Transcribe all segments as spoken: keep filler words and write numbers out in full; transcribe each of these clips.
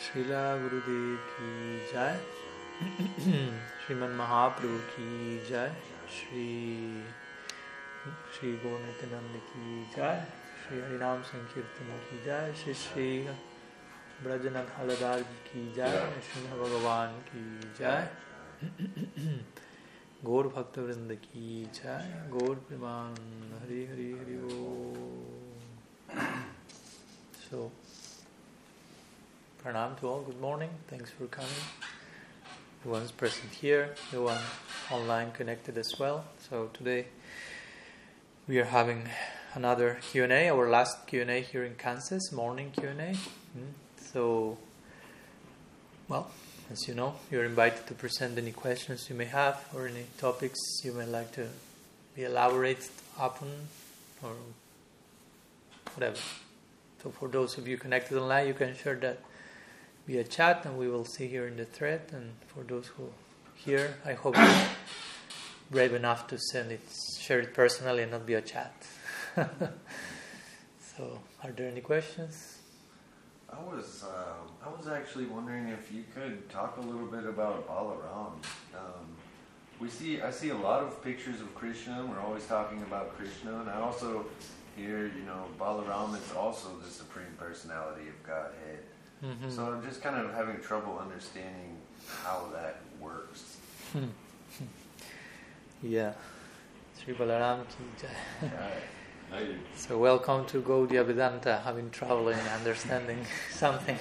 Srila Gurudev ki jai. Sriman Mahaprabhu ki jai. Shri Shri Gaur Nityananda ki jai. Shri Harinam Sankirtan ki jai. Shri Shri Brajanath Haladar ki jai. Shri Bhagavan ki jai. Gaur Bhakta Vrinda ki jai. Gaur Priman Hari Hari Hari Om. So, Pranam to all, good morning, thanks for coming. Everyone's present here, everyone online connected as well. So today we are having another Q and A, our last Q and A here in Kansas, morning Q and A. Mm. So, well, as you know, you're invited to present any questions you may have or any topics you may like to be elaborated upon or whatever. So for those of you connected online, you can share that via chat and we will see here in the thread. And for those who here, I hope you're brave enough to send it, share it personally and not via chat. So, are there any questions? I was um, I was actually wondering if you could talk a little bit about Balaram. Um, we see I see a lot of pictures of Krishna. We're always talking about Krishna, and I also hear, you know, Balaram is also the Supreme Personality of Godhead. Mm-hmm. So I'm just kind of having trouble understanding how that works. Hmm. Yeah. Sri Balaram ki jai. Right. So welcome to Gaudiya Vedanta, having trouble in understanding something.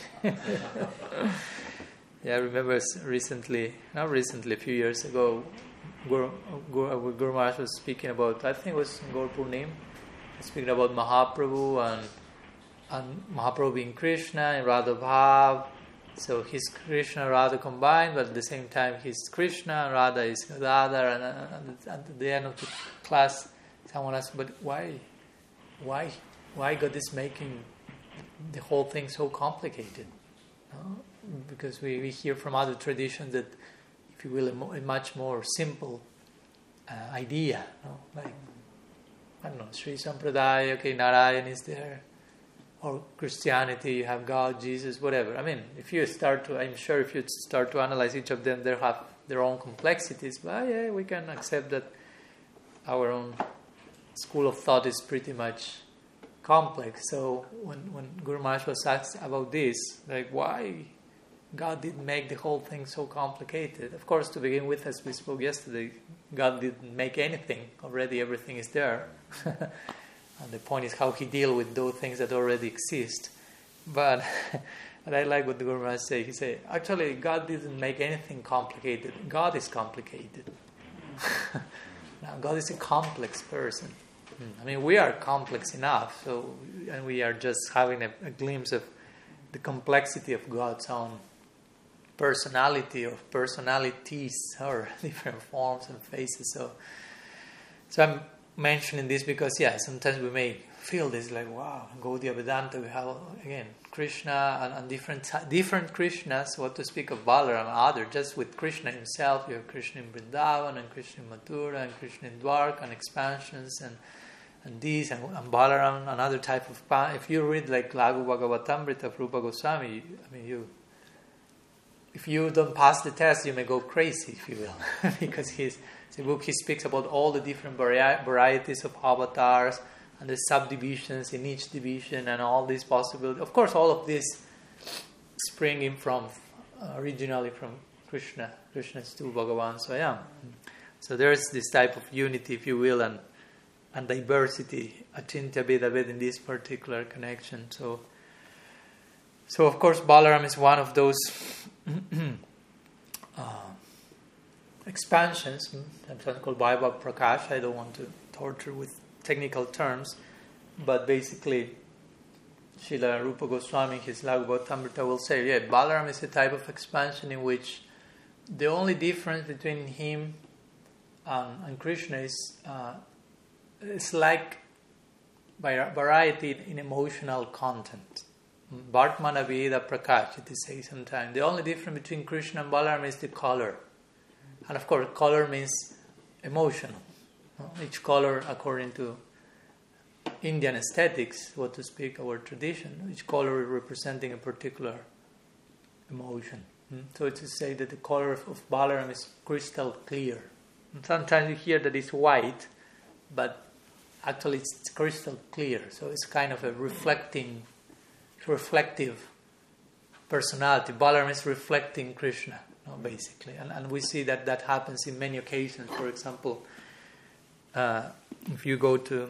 Yeah, I remember recently, not recently, a few years ago, Guru, Guru, Guru Maharaj was speaking about, I think it was Gaur Purnim, speaking about Mahaprabhu and and Mahaprabhu being Krishna and Radha Bhav. So he's Krishna and Radha combined, but at the same time he's Krishna and Radha is Radha. And, and, and at the end of the class, someone asked, but why, why, why God is making the whole thing so complicated? No? Because we, we hear from other traditions that, if you will, a, mo- a much more simple uh, idea, no? Like, I don't know, Sri Sampradaya, okay, Narayan is there. Or Christianity, you have God, Jesus, whatever. I mean, if you start to, I'm sure if you start to analyze each of them, they have their own complexities. But yeah, we can accept that our own school of thought is pretty much complex. So when, when Guru Maharaj was asked about this, like why God did make the whole thing so complicated? Of course, to begin with, as we spoke yesterday, God didn't make anything. Already everything is there. And the point is how he deals with those things that already exist. But, but I like what the Guru Maharaj say. He said, actually, God didn't make anything complicated. God is complicated. Now, God is a complex person. I mean, we are complex enough, so and we are just having a, a glimpse of the complexity of God's own personality or personalities or different forms and faces. So, so I'm mentioning this because, yeah, sometimes we may feel this like, wow, Gaudiya Vedanta, we have, again, Krishna and, and different different Krishnas, what to speak of Balaram and other, just with Krishna himself, you have Krishna in Vrindavan and Krishna in Mathura and Krishna in Dwarka and expansions and and these and, and Balaram, another type of, pa- if you read like Laghu Bhagavatamrita of Rupa Goswami, I mean, you, if you don't pass the test, you may go crazy, if you will, because he's the book, he speaks about all the different vari- varieties of avatars and the subdivisions in each division and all these possibilities. Of course, all of this springing from, uh, originally from Krishna. Krishna is to Bhagavan Swayam. So there is this type of unity, if you will, and, and diversity, Achintya Beda Ved in this particular connection. So, so of course, Balaram is one of those uh, expansions, sometimes called Vaibhav Prakash. I don't want to torture with technical terms, but basically, Srila Rupa Goswami, his Laghu Bhagavatamrita will say, yeah, Balaram is a type of expansion in which the only difference between him and, and Krishna is uh, it's like variety in emotional content. Bhartmana Veda Prakash, it is said sometimes. The only difference between Krishna and Balaram is the color. And of course, color means emotional. Each color, according to Indian aesthetics, what to speak, our tradition, each color representing a particular emotion. Hmm? So to say that the color of, of Balaram is crystal clear. And sometimes you hear that it's white, but actually it's crystal clear. So it's kind of a reflecting, reflective personality. Balaram is reflecting Krishna, no, basically. And, and we see that that happens in many occasions. For example, uh, if you go to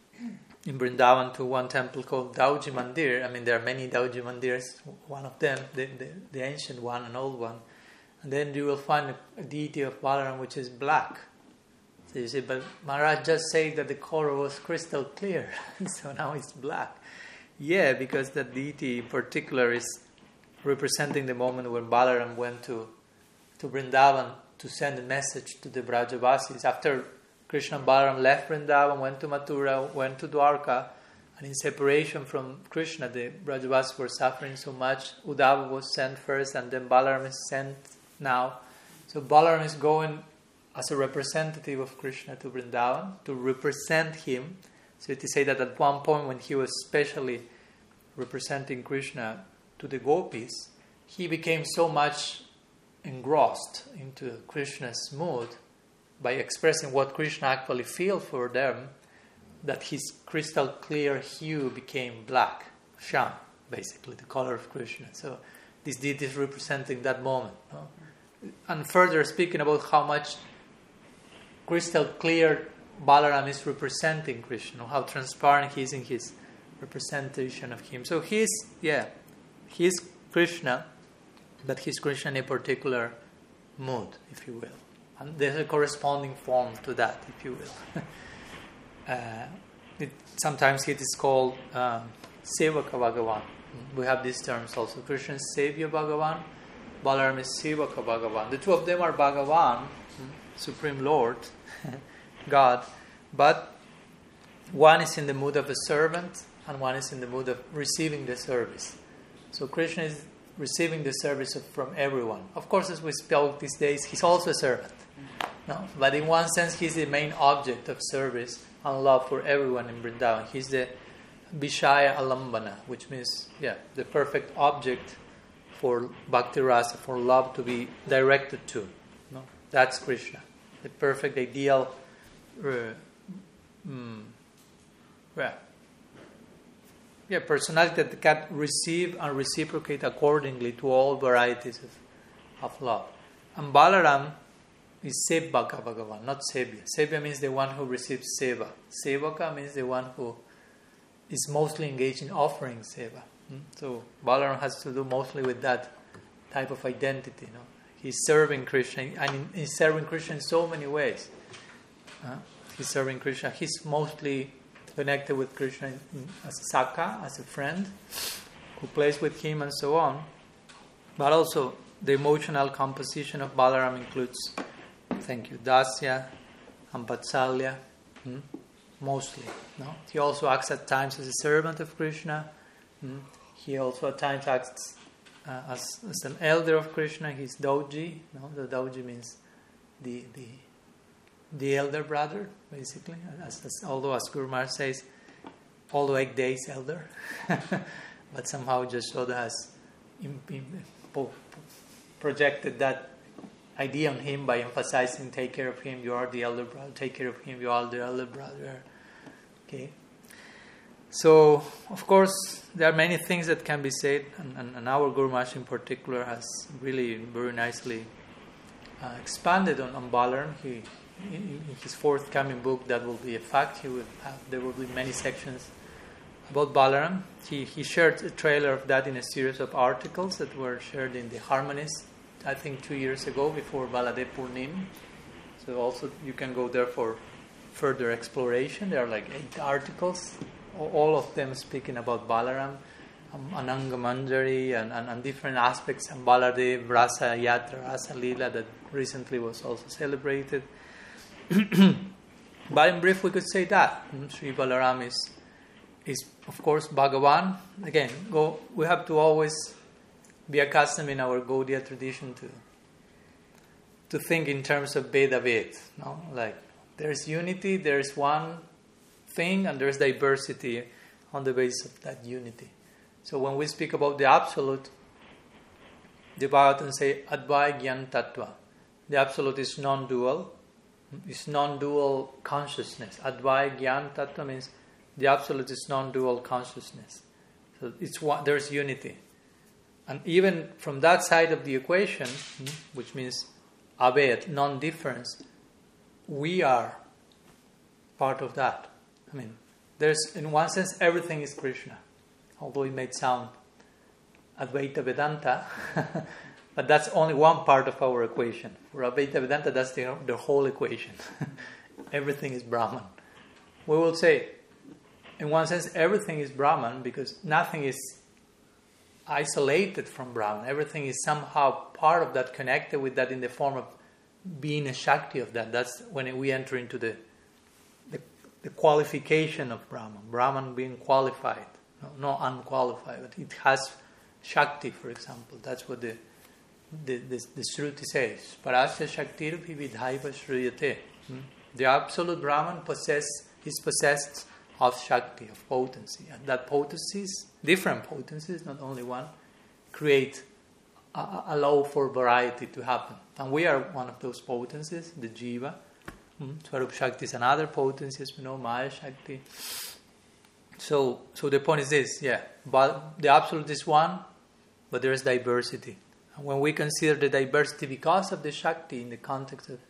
in Vrindavan to one temple called Dauji Mandir, I mean there are many Dauji Mandirs, one of them, the, the, the ancient one, an old one, and then you will find a, a deity of Balaram which is black. So you say, but Maharaj just said that the color was crystal clear, so now it's black. Yeah, because that deity in particular is representing the moment when Balaram went to, to Vrindavan to send a message to the Brajavasis. After Krishna and Balaram left Vrindavan, went to Mathura, went to Dwarka, and in separation from Krishna, the Brajavasis were suffering so much. Uddhava was sent first, and then Balaram is sent now. So Balaram is going as a representative of Krishna to Vrindavan to represent him. So to say that at one point when he was specially representing Krishna to the gopis, he became so much engrossed into Krishna's mood by expressing what Krishna actually feels for them, that his crystal clear hue became black, Sham, basically, the color of Krishna. So this deity is representing that moment. No? And further speaking about how much crystal clear Balaram is representing Krishna, how transparent he is in his representation of him. So he's, yeah, he's Krishna, but he's Krishna in a particular mood, if you will. And there's a corresponding form to that, if you will. uh, it, sometimes it is called um, Sevaka Bhagavan. We have these terms also. Krishna is Sevya Bhagavan, Balaram is Sevaka Bhagavan. The two of them are Bhagavan, Supreme Lord, God, but one is in the mood of a servant and one is in the mood of receiving the service. So Krishna is receiving the service of, from everyone. Of course, as we spoke these days, he's also a servant. No, but in one sense, he's the main object of service and love for everyone in Vrindavan. He's the Vishaya Alambana, which means, yeah, the perfect object for bhakti rasa, for love to be directed to. No, that's Krishna, the perfect ideal. Uh, mm, yeah, yeah, personality that can receive and reciprocate accordingly to all varieties of, of love. And Balaram is Sevaka Bhagavan, not Sevya. Sevya means the one who receives seva. Sevaka means the one who is mostly engaged in offering seva. Hmm? So Balaram has to do mostly with that type of identity. You know? He's serving Krishna, and he's serving Krishna in so many ways. Uh, he's serving Krishna. He's mostly connected with Krishna as a Saka, as a friend, who plays with him and so on. But also, the emotional composition of Balaram includes, thank you, Dasya and Vatsalya, hmm? mostly. No? He also acts at times as a servant of Krishna. Hmm? He also at times acts uh, as, as an elder of Krishna. He's Dauji. No? The Dauji means the the the elder brother, basically. As, as, although, as Guru Maharaj says, although eight days elder, but somehow Jashoda has im- im- po- projected that idea on him by emphasizing, take care of him, you are the elder brother, take care of him, you are the elder brother. Okay. So, of course, there are many things that can be said, and, and, and our Guru Maharaj in particular has really very nicely uh, expanded on, on Balaram. He, in, in his forthcoming book, that will be a fact. He will have, there will be many sections about Balaram. He, he shared a trailer of that in a series of articles that were shared in the Harmonist, I think two years ago, before Baladev Purnim. So also you can go there for further exploration. There are like eight articles, all of them speaking about Balaram, um, Ananga Manjari, and, and, and different aspects, and Baladev, Rasa Yatra, Rasa Leela, that recently was also celebrated. But in brief, we could say that Sri Balaram is, is of course, Bhagavan. Again, go. we have to always be accustomed in our Gaudiya tradition to to think in terms of Veda Ved. No? Like, there's unity, there's one thing, and there's diversity on the basis of that unity. So when we speak about the Absolute, the Bhagavatam say Advaya Gyan Tattva. The Absolute is non-dual. It's non-dual consciousness. Advaya Gyan Tattva means the Absolute is non-dual consciousness. So it's one, there's unity. And even from that side of the equation, which means Abed, non-difference, we are part of that. I mean, there's, in one sense, everything is Krishna. Although it may sound Advaita Vedanta, but that's only one part of our equation. For Advaita Vedanta, that's the, the whole equation. Everything is Brahman. We will say, in one sense, everything is Brahman because nothing is isolated from Brahman. Everything is somehow part of that, connected with that in the form of being a Shakti of that. That's when we enter into the the, the qualification of Brahman. Brahman being qualified, no, not unqualified, but it has Shakti, for example. That's what the the, the, the Shruti says. Parasya Shaktir vividhaiva shruyate. The absolute Brahman possess, is possessed of Shakti, of potency. And that potencies, different potencies, not only one, create, uh, allow for variety to happen. And we are one of those potencies, the Jiva. Mm-hmm. Swarup Shakti is another potency, as we know, Maya Shakti. So, so the point is this, yeah, but the Absolute is one, but there is diversity. And when we consider the diversity because of the Shakti in the context of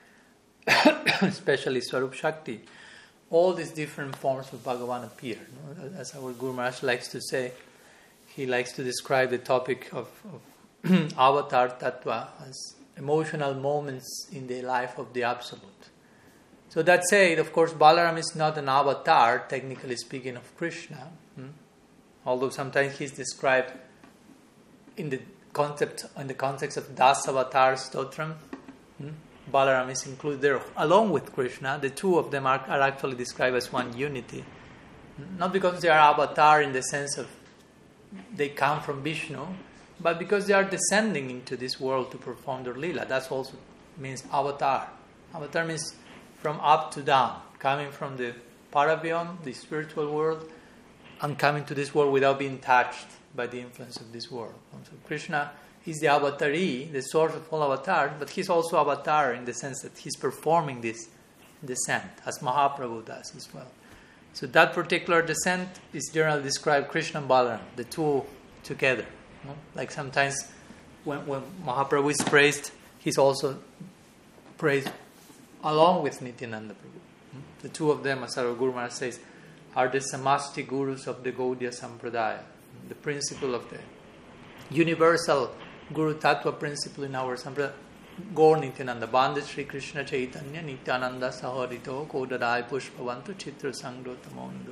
especially Swarup Shakti, all these different forms of Bhagavan appear. No? As our Guru Maharaj likes to say, he likes to describe the topic of, of Avatar Tattva as emotional moments in the life of the Absolute. So that said, of course, Balaram is not an avatar, technically speaking, of Krishna. Hmm? Although sometimes he's described in the concept, in the context of Das Avatar Stotram. Hmm? Balaram is included there along with Krishna. The two of them are, are actually described as one unity. Not because they are avatar in the sense of they come from Vishnu, but because they are descending into this world to perform their lila. That also means avatar. Avatar means from up to down, coming from the Paravyam, the spiritual world, and coming to this world without being touched by the influence of this world. So Krishna is the avatari, the source of all avatars, but he's also avatar in the sense that he's performing this descent, as Mahaprabhu does as well. So that particular descent is generally described Krishna and Balaram, the two together. You know? Like sometimes when, when Mahaprabhu is praised, he's also praised along with Nityananda Prabhu. The two of them, as our Guru Maharaj says, are the Samasti Gurus of the Gaudiya Sampradaya, the principle of the universal Guru Tattva principle in our Sampradaya. Gaur Nityananda, Bande Shri Krishna Chaitanya, Nityananda Saharito, Kodadai Pushpavantu, Chitra Sangdotamonudu.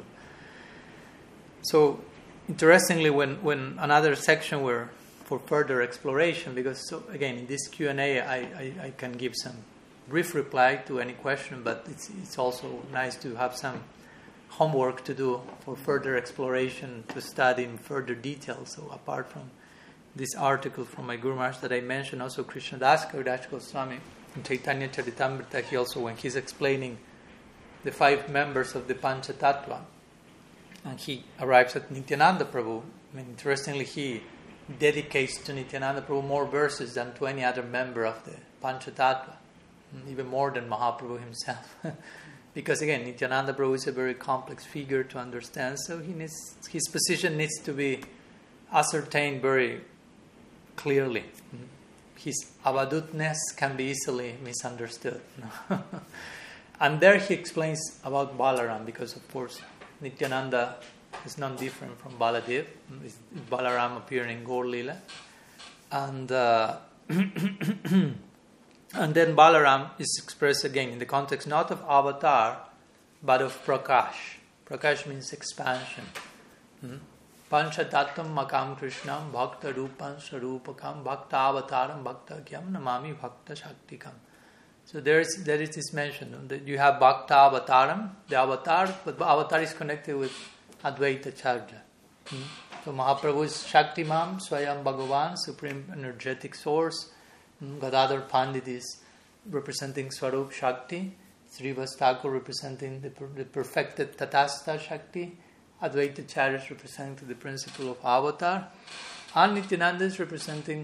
So, interestingly, when, when another section were for further exploration, because so again, in this Q and A, I, I, I can give some brief reply to any question, but it's, it's also nice to have some homework to do for further exploration, to study in further detail. So, apart from this article from my Guru Maharaj that I mentioned, also Krishnadas Kaviraj Goswami in Chaitanya Charitamrita, he also, when he's explaining the five members of the Pancha Tattva, and he arrives at Nityananda Prabhu, I mean, interestingly, he dedicates to Nityananda Prabhu more verses than to any other member of the Pancha Tattva, even more than Mahaprabhu himself. Because again, Nityananda Prabhu is a very complex figure to understand, so he needs, his position needs to be ascertained very clearly. His avadutness can be easily misunderstood. And there he explains about Balaram, because of course Nityananda is not different from Baladev. It's Balaram appearing in Gaur Lila. And uh, and then Balaram is expressed again in the context not of avatar, but of Prakash. Prakash means expansion. Mm-hmm. Pancha Tattam Makam Krishnam Bhakta Rupan Sarupakam Bhakta Avataram Bhakta Kyam Namami Bhakta Shaktikam. So there is there is this mention that you have Bhakta Avataram, the avatar, but the avatar is connected with Advaita Charja. Hmm? So Mahaprabhu is Shaktimam, Swayam Bhagavan, Supreme Energetic Source. Hmm? Gadadhar Pandit is representing Swarup Shakti. Srivas Thakur representing the, the perfected Tatastha Shakti. Advaita Charya is representing the principle of avatar, and Nityananda is representing the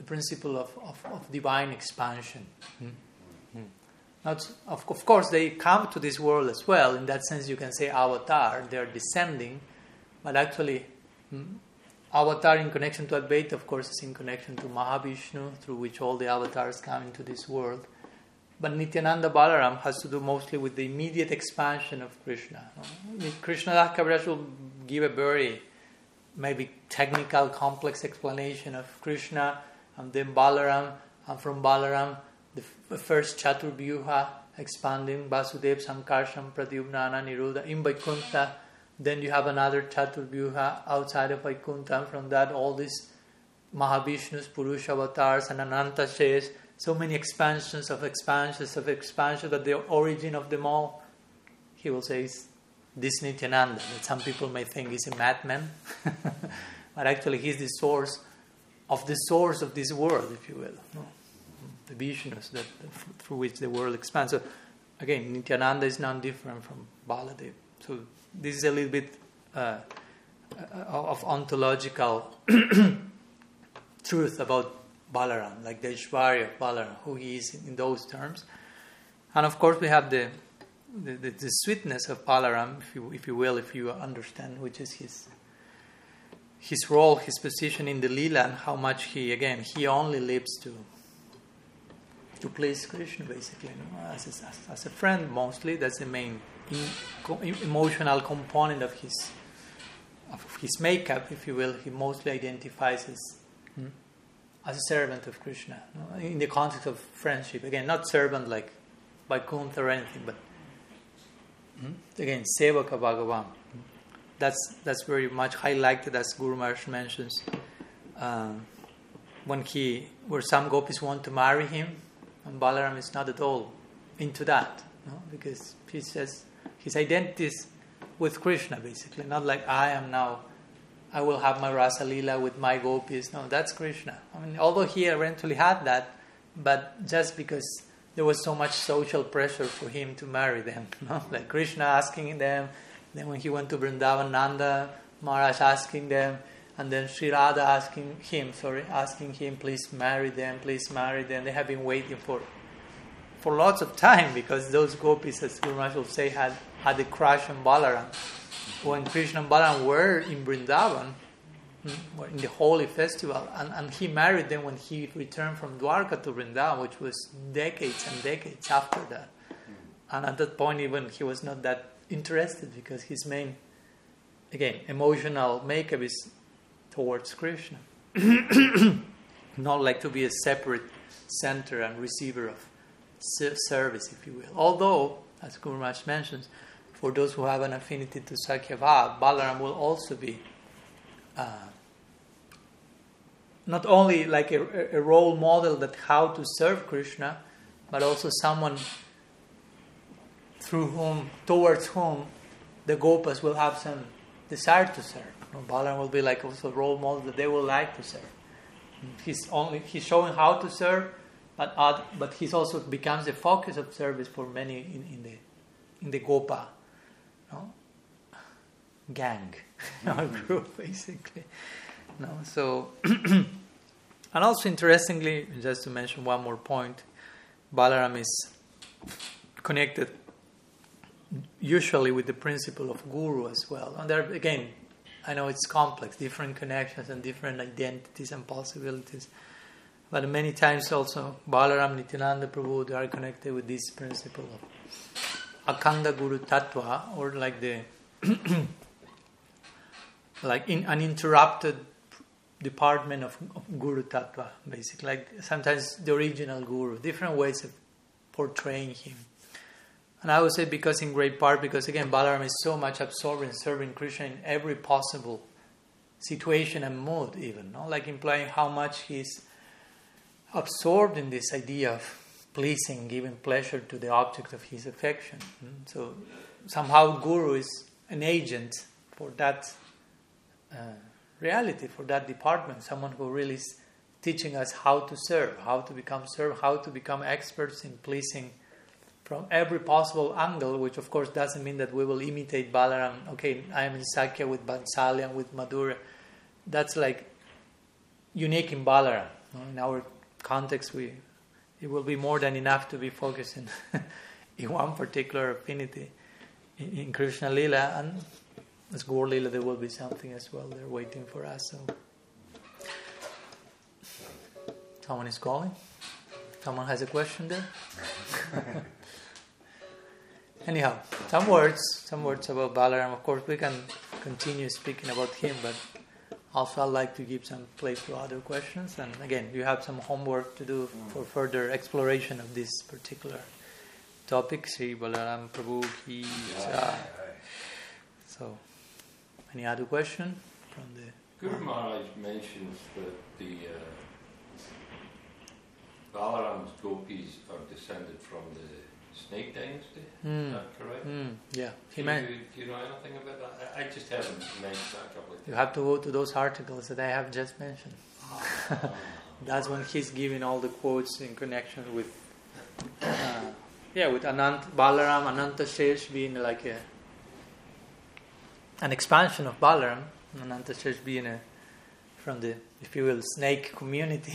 principle of, of, of divine expansion. Mm-hmm. Not, of, of course, they come to this world as well. In that sense, you can say avatar, they are descending, but actually, mm, avatar in connection to Advaita, of course, is in connection to Mahavishnu, through which all the avatars come into this world. But Nityananda Balaram has to do mostly with the immediate expansion of Krishna. Krishna Das Kaviraj will give a very maybe technical, complex explanation of Krishna, and then Balaram, and from Balaram, the f- first Chaturvyuha expanding, Vasudev, Sankarsam, Pradyumna, Aniruddha, in Vaikuntha. Then you have another Chaturvyuha outside of Vaikuntha, and from that all these Mahavishnus, Purusha avatars, and Ananta Shesh, so many expansions of expansions of expansions, that the origin of them all, he will say, is this Nityananda, that some people may think is a madman, but actually he's the source of the source of this world, if you will, no? The Vishnus that, through which the world expands. So again, Nityananda is not different from Baladev. So this is a little bit uh, of ontological truth about Balaram, like the Aishwarya of Balaram, who he is in those terms. And of course we have the the, the, the sweetness of Balaram, if you, if you will, if you understand, which is his his role, his position in the Leela, and how much he, again, he only lives to to please Krishna, basically, you know, as, as, as a friend mostly. That's the main in, emotional component of his of his makeup, if you will. He mostly identifies as hmm, as a servant of Krishna, you know, in the context of friendship. Again, not servant like Vaikuntha or anything, but hmm, again, Sevaka Bhagavan. That's that's very much highlighted, as Guru Maharaj mentions, um, when he, where some gopis want to marry him, and Balaram is not at all into that, no? Because he says his identity is with Krishna, basically, not like I am now, I will have my Rasa Leela with my gopis. No, that's Krishna. I mean, although he eventually had that, but just because there was so much social pressure for him to marry them, no? Like Krishna asking them, then when he went to Vrindavan, Nanda Maharaj asking them, and then Sri Radha asking him, sorry, asking him, please marry them, please marry them. They have been waiting for for lots of time, because those gopis, as Guru Maharaj will say, had, had a crush on Balaram. When Krishna and Balaram were in Vrindavan, were in the holy festival, and, and he married them when he returned from Dwarka to Vrindavan, which was decades and decades after that. And at that point, even he was not that interested, because his main, again, emotional makeup is towards Krishna. Not like to be a separate center and receiver of service, if you will. Although, as Guru Maharaj mentions, for those who have an affinity to Sakya Bhav, Balaram will also be uh, not only like a, a role model that how to serve Krishna, but also someone through whom, towards whom, the gopas will have some desire to serve. You know, Balaram will be like also a role model that they will like to serve. He's only he's showing how to serve, but other, but he's also becomes a focus of service for many in, in the in the gopa, you know, gang or group, basically. No, so and also interestingly, just to mention one more point, Balaram is connected usually with the principle of guru as well. And there, again, I know it's complex, different connections and different identities and possibilities. But many times also, Balaram, Nityananda Prabhu, they are connected with this principle of Akhanda Guru Tattva, or like the like in uninterrupted department of, of Guru Tattva, basically. Like sometimes the original Guru, different ways of portraying him. And I would say because in great part, because again, Balaram is so much absorbed in serving Krishna in every possible situation and mood even, no? Like implying how much he's absorbed in this idea of pleasing, giving pleasure to the object of his affection. So somehow Guru is an agent for that uh, reality, for that department, someone who really is teaching us how to serve, how to become serve, how to become experts in pleasing from every possible angle, which of course doesn't mean that we will imitate Balaram. Okay, I am in Sakya with Bansalya and with Madhura. That's like unique in Balaram. No? In our context, we it will be more than enough to be focused in, in one particular affinity. In, in Krishna Lila and as Gaur Lila, there will be something as well there waiting for us. So, someone is calling. Someone has a question there. Anyhow, some words, some words about Balaram. Of course, we can continue speaking about him, but also I'd like to give some place to other questions. And again, you have some homework to do for further exploration of this particular topic. Sri Balaram Prabhu ki jai. So, any other question from the Guru Maharaj mentions that the uh, Balaram's gopis are descended from the Snake Dynasty. Mm. Is that correct? Mm, yeah, he do, meant. you, do you know anything about that? I, I just haven't mentioned that a couple of times. You have to go to those articles that I have just mentioned. That's when he's giving all the quotes in connection with, uh, yeah, with Anant Balaram, Ananta Shesh being like a an expansion of Balaram, Ananta Shesh being a from the, if you will, snake community.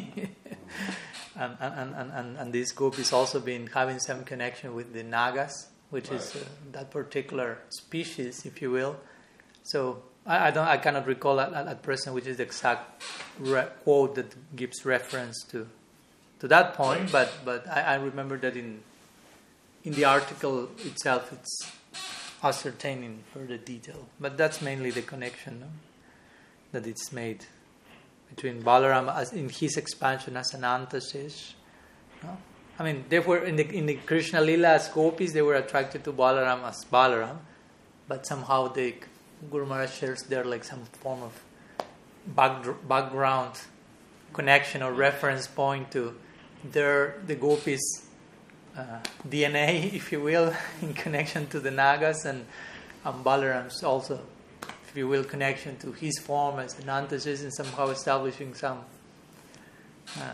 And, and, and, and, and this group is also been having some connection with the Nagas, which right. is uh, that particular species, if you will. So I, I don't, I cannot recall at, at present which is the exact re- quote that gives reference to to that point. But but I, I remember that in in the article itself, it's ascertained in further detail. But that's mainly the connection, no? That it's made between Balaram as in his expansion as Ananta Shesh. No? I mean, they were in the in the Krishna Lila as gopis, they were attracted to Balaram as Balaram, but somehow they Guru Maharaj shares there like some form of back, background connection or reference point to their the gopis uh, D N A, if you will, in connection to the Nagas, and, and Balaram's also, if you will, connection to his form as Ananta Shesh, and somehow establishing some uh,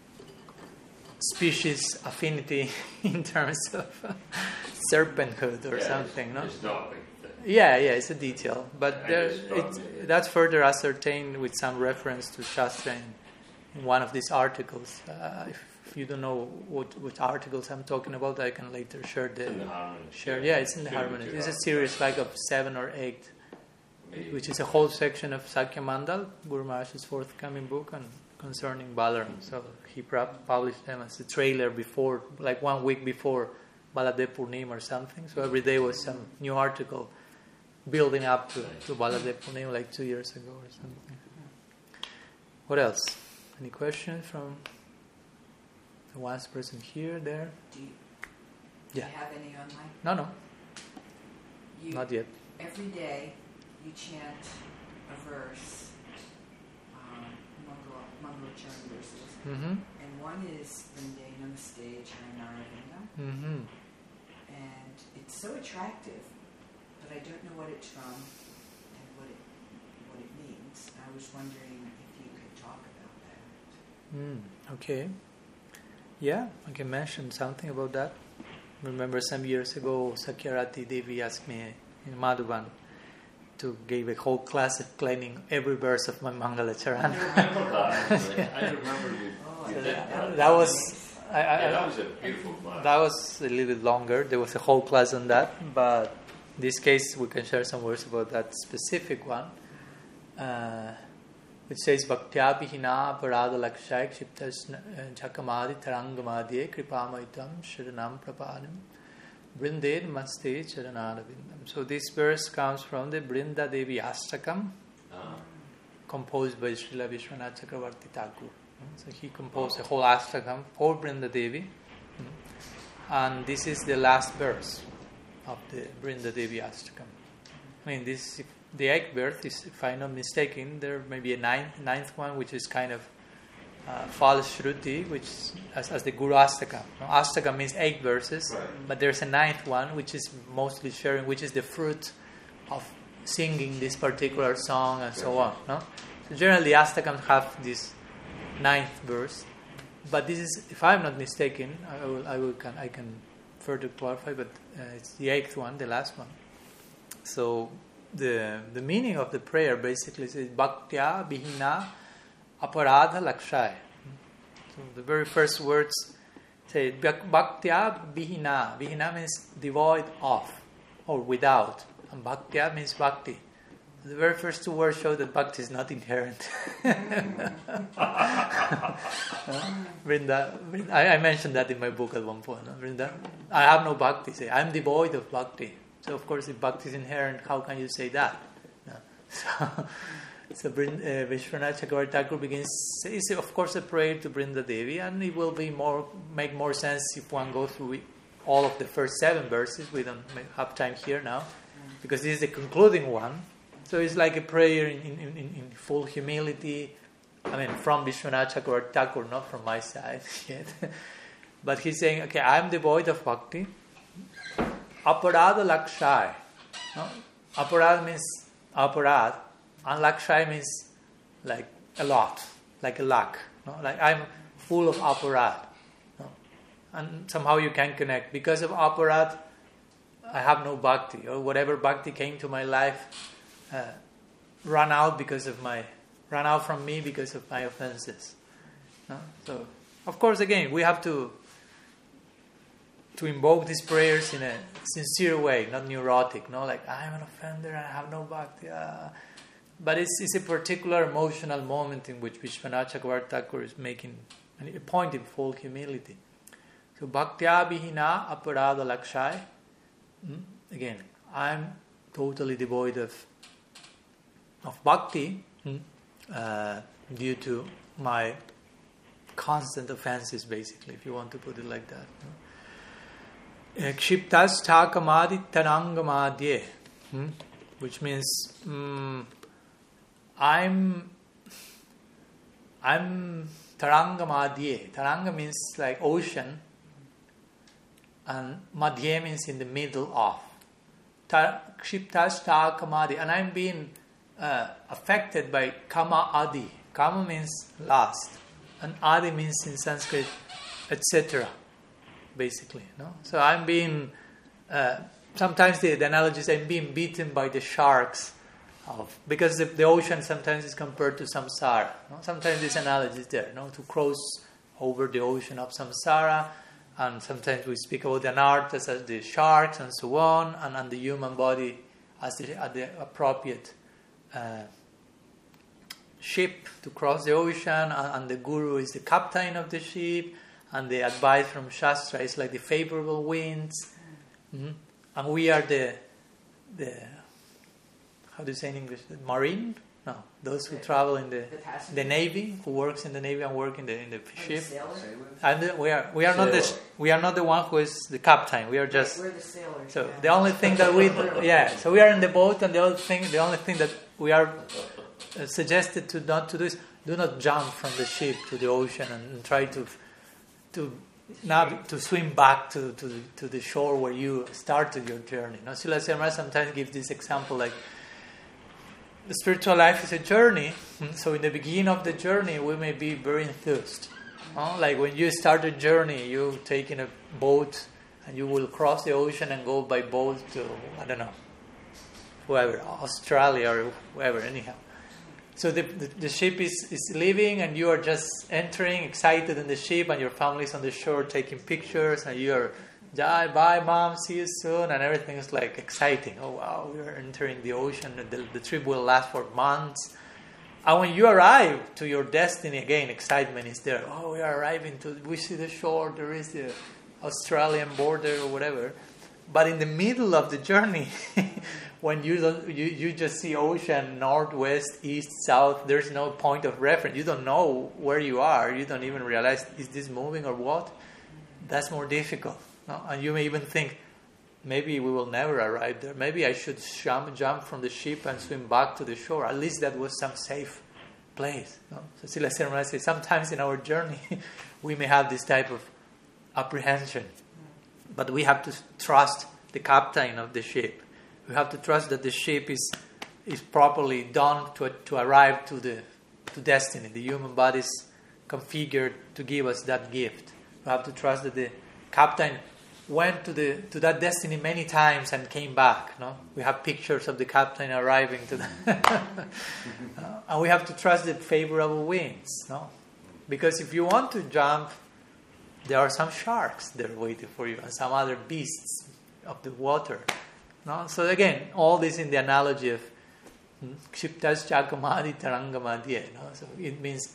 species affinity in terms of uh, serpenthood or yeah, something, no? It's not like that. Yeah, yeah, it's a detail, but I there, just it, thought maybe- that's further ascertained with some reference to Shastra in, in one of these articles. Uh, if, if you don't know what which articles I'm talking about, I can later share the It's in the harmony. share. Yeah, it's in the Should be harmony. too It's a hard. series like of seven or eight, Maybe. which is a whole section of Sakya Mandal, Guru Maharaj's forthcoming book, and concerning Balaram. So he pro- published them as a trailer before, like one week before Baladev Purnima or something. So every day was some new article building up to, to Baladev Purnima like two years ago or something. What else? Any questions from the last person here, there? Do you, Yeah. do you have any online? No, no, You, not yet. Every day you chant a verse, um, Mangala, Mangalacharna verses, Mm-hmm. and one is Vinde Namaste Charanaravinda, Mm-hmm. and it's so attractive, but I don't know what it's from and what it what it means. I was wondering if you could talk about that. Mm, okay. Yeah, I can mention something about that. Remember some years ago, Sakyarati Devi asked me in Madhuban to give a whole class explaining every verse of my Mangala Charana. I remember that. I remember you, Oh, you So did that, that. that was I, I, yeah, that was a beautiful class. that was a little bit longer. There was a whole class on that, but in this case we can share some words about that specific one, uh, which says Bhaktya Bihina Parada Lakshay Kshiptas Chakamadi Tarangamadye Kripamaitam Sharanam Prapadam Brinded Maste Charanarabindam. So this verse comes from the Brinda Devi Astakam, Ah. composed by Srila Vishwanath Chakravarti Thakur. So he composed a whole Astakam for Brinda Devi, and this is the last verse of the Brinda Devi Astakam. I mean, this the eighth verse is, if I'm not mistaken, there may be a ninth, ninth one which is kind of uh, false Shruti, which as, as the Guru Astakam. Now, Astakam means eight verses, Right. but there's a ninth one which is mostly sharing, which is the fruit of singing this particular song and so on. No, so generally Astakams have this ninth verse, but this is, if I'm not mistaken, I will, I will, can, I can further clarify, but uh, it's the eighth one, the last one. So the the meaning of the prayer basically is Bhaktya Bihina Aparadha Lakshay. So the very first words say bhaktya vihina. Vihina means devoid of or without, and bhaktya means bhakti. The very first two words show that bhakti is not inherent. Vrinda, Vrinda, I, I mentioned that in my book at one point. No? Vrinda, I have no bhakti. Say, I'm devoid of bhakti. So of course, if bhakti is inherent, how can you say that? No. So, so Vrind, uh, Vishwanath Chakravarti Thakur begins. It's of course a prayer to Vrinda Devi, and it will be more make more sense if one goes through all of the first seven verses. We don't have time here now, because this is the concluding one. So it's like a prayer in, in, in, in full humility. I mean, from Vishwanath Chakravarti Thakur, not from my side yet. But he's saying, okay, I'm devoid of bhakti. Aparada lakshai. No? Aparad means aparad, and lakshai means like a lot, like a lakh. No? Like I'm full of aparad. No? And somehow you can connect. Because of aparad, I have no bhakti, or whatever bhakti came to my life uh, ran out because of my, ran out from me because of my offenses. No? So, of course, again, we have to to invoke these prayers in a sincere way, not neurotic. No, like I'm an offender, I have no bhakti. Uh, but it's it's a particular emotional moment in which Vishwanath Chakravarti Thakur is making a point in full humility. So bhaktya vihina aparada lakshai. Mm? Again, I'm totally devoid of of bhakti mm? uh, due to my constant offenses, basically, if you want to put it like that. No? Kshiptas thakamadi tarangamadye, hmm? which means um, I'm I'm tarangamadye. Taranga means like ocean, and madhye means in the middle of. Kshiptas thakamadi, and I'm being uh, affected by kama adi. Kama means lust, and adi means in Sanskrit, et cetera. Basically, no. So I'm being. Uh, sometimes the, the analogy is I'm being beaten by the sharks, of because the, the ocean sometimes is compared to samsara. No? Sometimes this analogy is there, no, to cross over the ocean of samsara, and sometimes we speak about the anarthas as the sharks and so on, and, and the human body as the, as the appropriate uh, ship to cross the ocean, and, and the guru is the captain of the ship. And the advice from Shastra is like the favorable winds, mm-hmm. and we are the the how do you say in English? The marine? No, those who travel in the the, the navy, who works in the navy and work in the in the ship. The sailor? And the, we are we are not the we are not the one who is the captain. We are just we're the sailors. So yeah. the only thing that we yeah. So we are in the boat, and the only thing the only thing that we are uh, suggested to not to do is do not jump from the ship to the ocean and, and try to. To nav- to swim back to, to, the, to the shore where you started your journey. Now, Srila Sri sometimes gives this example like the spiritual life is a journey. So in the beginning of the journey, we may be very enthused. Uh, like when you start a journey, you take in a boat and you will cross the ocean and go by boat to, I don't know, whoever, Australia or whoever, anyhow. So the, the the ship is, is leaving and you are just entering, excited in the ship, and your family is on the shore taking pictures, and you are, bye, bye mom, see you soon, and everything is like exciting. Oh wow, we are entering the ocean, and the, the trip will last for months. And when you arrive to your destiny, again, excitement is there. Oh, we are arriving to, we see the shore, there is the Australian border or whatever. But in the middle of the journey, when you don't, you, you just see ocean, north, west, east, south, there's no point of reference. You don't know where you are. You don't even realize, is this moving or what? That's more difficult. No? And you may even think, maybe we will never arrive there. Maybe I should jump, jump from the ship and swim back to the shore. At least that was some safe place. No? So Srila Sri says, sometimes in our journey, we may have this type of apprehension. But we have to trust the captain of the ship. We have to trust that the ship is is properly done to to arrive to the to destiny. The human body is configured to give us that gift. We have to trust that the captain went to the to that destiny many times and came back. No, we have pictures of the captain arriving to the, uh, and we have to trust the favorable winds. No, Because if you want to jump, there are some sharks there waiting for you and some other beasts of the water. No? So again, all this in the analogy of Kshiptas Chakamadi Tarangamadye. No? So it means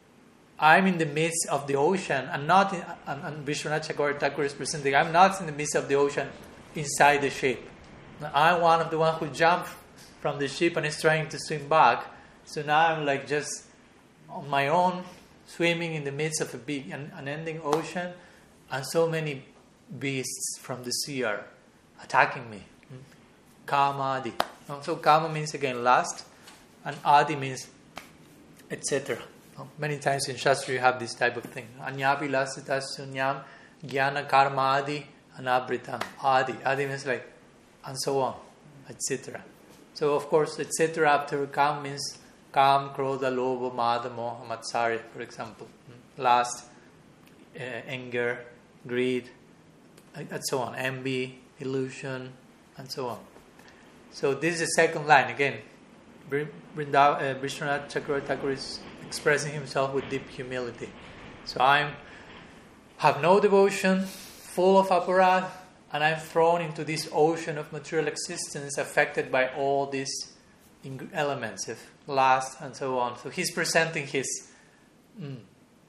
I'm in the midst of the ocean and not in, and, and Vishwanath Chakravarti Thakur is presenting, I'm not in the midst of the ocean inside the ship. I'm one of the ones who jumped from the ship and is trying to swim back. So now I'm like just on my own, swimming in the midst of a big, an unending ocean, and so many beasts from the sea are attacking me. Kama Adi. So Kama means again lust, and Adi means et cetera. Many times in Shastra you have this type of thing. Anyapi lasita sunyam jnana karma adi anabritam. Adi. Adi means like, and so on, et cetera. So of course, et cetera after Kam means Kam, Krodha, Lobha, Mada, Moha, Matsarya, for example. Lust, uh, anger, greed, and so on. Envy, illusion, and so on. So this is the second line. Again, Vrindav, uh, Vishwanath Chakravarti Thakur is expressing himself with deep humility. So I have no devotion, full of aparat, and I'm thrown into this ocean of material existence affected by all these elements of lust and so on. So he's presenting his... Mm,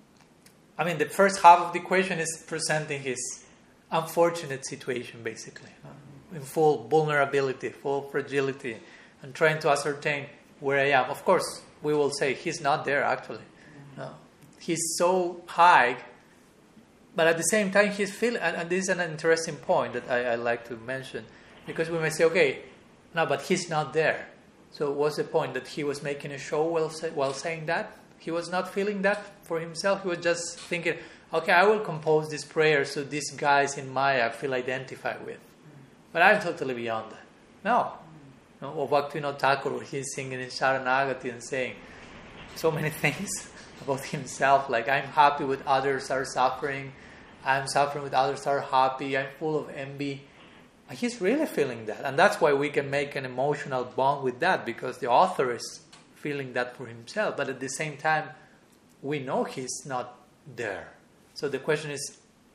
I mean, the first half of the equation is presenting his unfortunate situation, basically. In full vulnerability, full fragility, and trying to ascertain where I am. Of course, we will say he's not there actually. No. He's so high, but at the same time he's feeling, and, and this is an interesting point that I, I like to mention, because we may say, okay, no, but he's not there. So what's the point? That he was making a show while, say, while saying that? He was not feeling that for himself. He was just thinking, okay, I will compose this prayer so these guys in Maya feel identified with. But I'm totally beyond that. No. no or Bhaktivinoda Thakur, he's singing in Sharanagati and saying so many things about himself, like I'm happy with others are suffering, I'm suffering with others are happy, I'm full of envy. And he's really feeling that. And that's why we can make an emotional bond with that, because the author is feeling that for himself. But at the same time, we know he's not there. So the question is,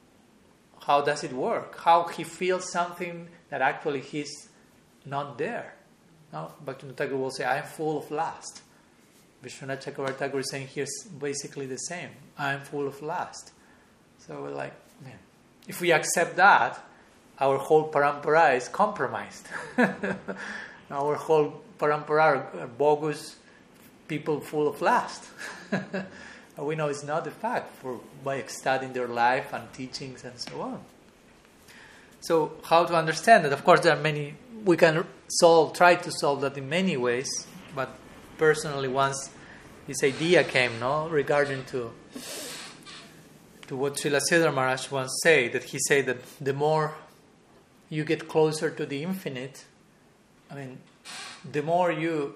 how does it work? How he feels something that actually he's not there? No? Bhaktivinoda Thakur will say, I'm full of lust. Vishwanath Chakravarti Thakur is saying here's basically the same. I'm full of lust. So we're like, man, if we accept that, our whole parampara is compromised. Our whole parampara are bogus people full of lust. We know it's not the fact for by studying their life and teachings and so on. So how to understand it? Of course, there are many. We can solve, try to solve that in many ways. But personally, once this idea came, no, regarding to to what Srila Sridhar Maharaj once said, that he said that the more you get closer to the infinite, I mean, the more you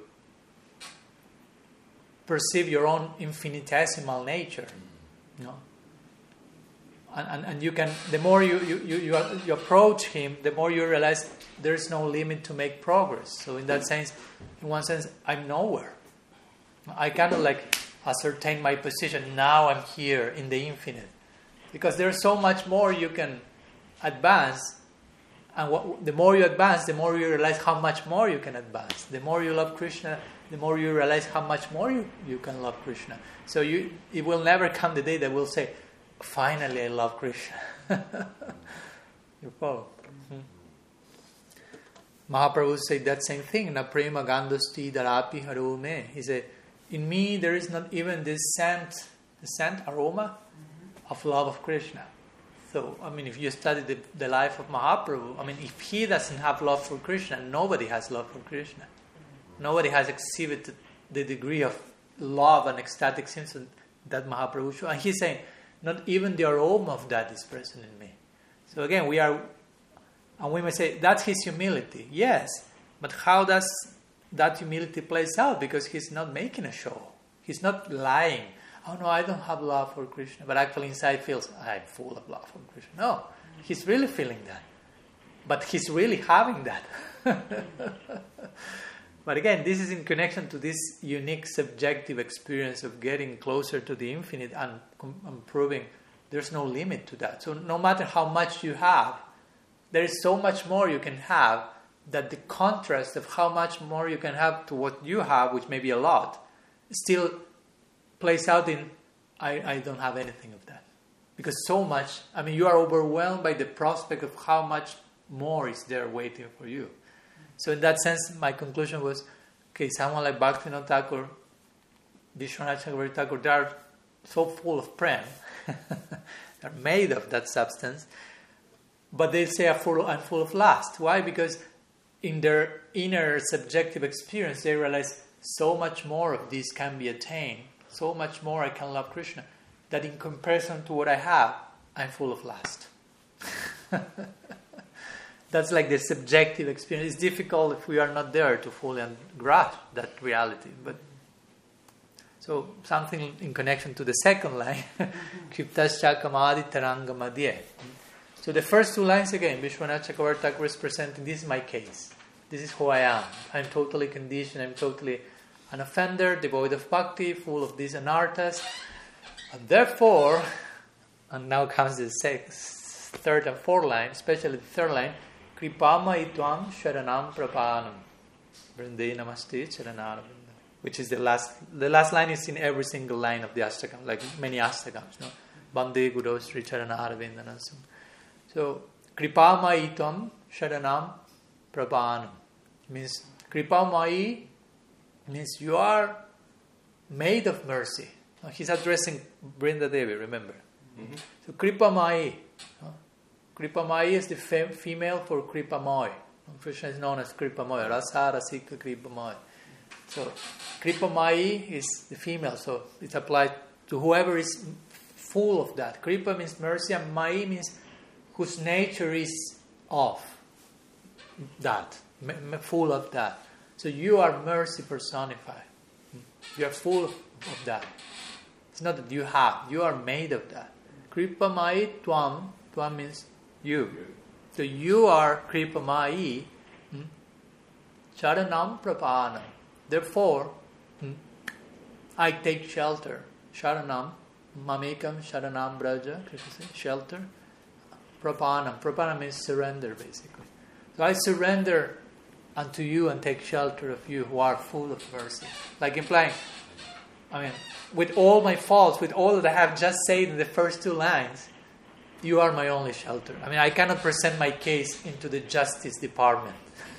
perceive your own infinitesimal nature, you know, and, and and you can. The more you you, you you you approach him, the more you realize there is no limit to make progress. So in that sense, in one sense, I'm nowhere. I cannot like ascertain my position. Now I'm here in the infinite, because there's so much more you can advance. And what, the more you advance, the more you realize how much more you can advance. The more you love Krishna, the more you realize how much more you, you can love Krishna. So you, it will never come the day that we'll say, finally I love Krishna. You follow? Mm-hmm. Mahaprabhu said that same thing. Na prema gandhasti darapi haro me. He said, in me there is not even this scent, the scent, aroma of love of Krishna. So, I mean, if you study the, the life of Mahaprabhu, I mean, if he doesn't have love for Krishna, nobody has love for Krishna. Nobody has exhibited the degree of love and ecstatic sense that Mahaprabhu showed. And he's saying, not even the aroma of that is present in me. So again, we are, and we may say, that's his humility. Yes, but how does that humility plays out? Because he's not making a show. He's not lying. Oh no, I don't have love for Krishna, but actually inside feels, I'm full of love for Krishna. No, he's really feeling that. But he's really having that. But again, this is in connection to this unique subjective experience of getting closer to the infinite and, and proving there's no limit to that. So no matter how much you have, there is so much more you can have that the contrast of how much more you can have to what you have, which may be a lot, still plays out in, I, I don't have anything of that. Because so much, I mean, you are overwhelmed by the prospect of how much more is there waiting for you. So in that sense, my conclusion was, okay, someone like Bhaktivinoda Thakur, Vishwanath Chakravarti Thakur, they are so full of prem, they're made of that substance, but they say, I'm full, I'm full of lust. Why? Because in their inner subjective experience, they realize so much more of this can be attained, so much more I can love Krishna, that in comparison to what I have, I'm full of lust. That's like the subjective experience. It's difficult if we are not there to fully grasp that reality. But so something in connection to the second line, Kriptascha kamadi taranga madhye. So the first two lines again, Vishwanath Chakravarti Thakur is presenting, this is my case. This is who I am. I'm totally conditioned. I'm totally an offender, devoid of bhakti, full of these anarthas. And therefore, and now comes the sixth, third and fourth line, especially the third line, Kripama itvam sharanam prapanam. Vrinde namaste charanam. Which is the last, the last line is in every single line of the Ashtakam, like many Ashtakams, no? Bande Guru Sri Charanaravindanam. So, Kripama itvam sharanam prapanam. Means, Kripamai means you are made of mercy. Now, he's addressing Brinda Devi, remember. Mm-hmm. So, Kripamai. No? Kripamai is the fem- female for Kripamoy. Krishna is known as Kripamoy. Rasa Rasika Kripamoy. So, Kripamai is the female, so it's applied to whoever is full of that. Kripa means mercy, and Mai means whose nature is of that, m- full of that. So you are mercy personified. You are full of that. It's not that you have, you are made of that. Kripamai Tvam, Tvam means you. So you are Kripamai, hmm? Sharanam Prapanam. Therefore, hmm, I take shelter. Sharanam, Mamekam Sharanam Braja, Krishna says, shelter. Prapanam. Prapanam means surrender, basically. So I surrender unto you and take shelter of you who are full of mercy. Like implying, I mean, with all my faults, with all that I have just said in the first two lines, you are my only shelter. I mean, I cannot present my case into the Justice Department.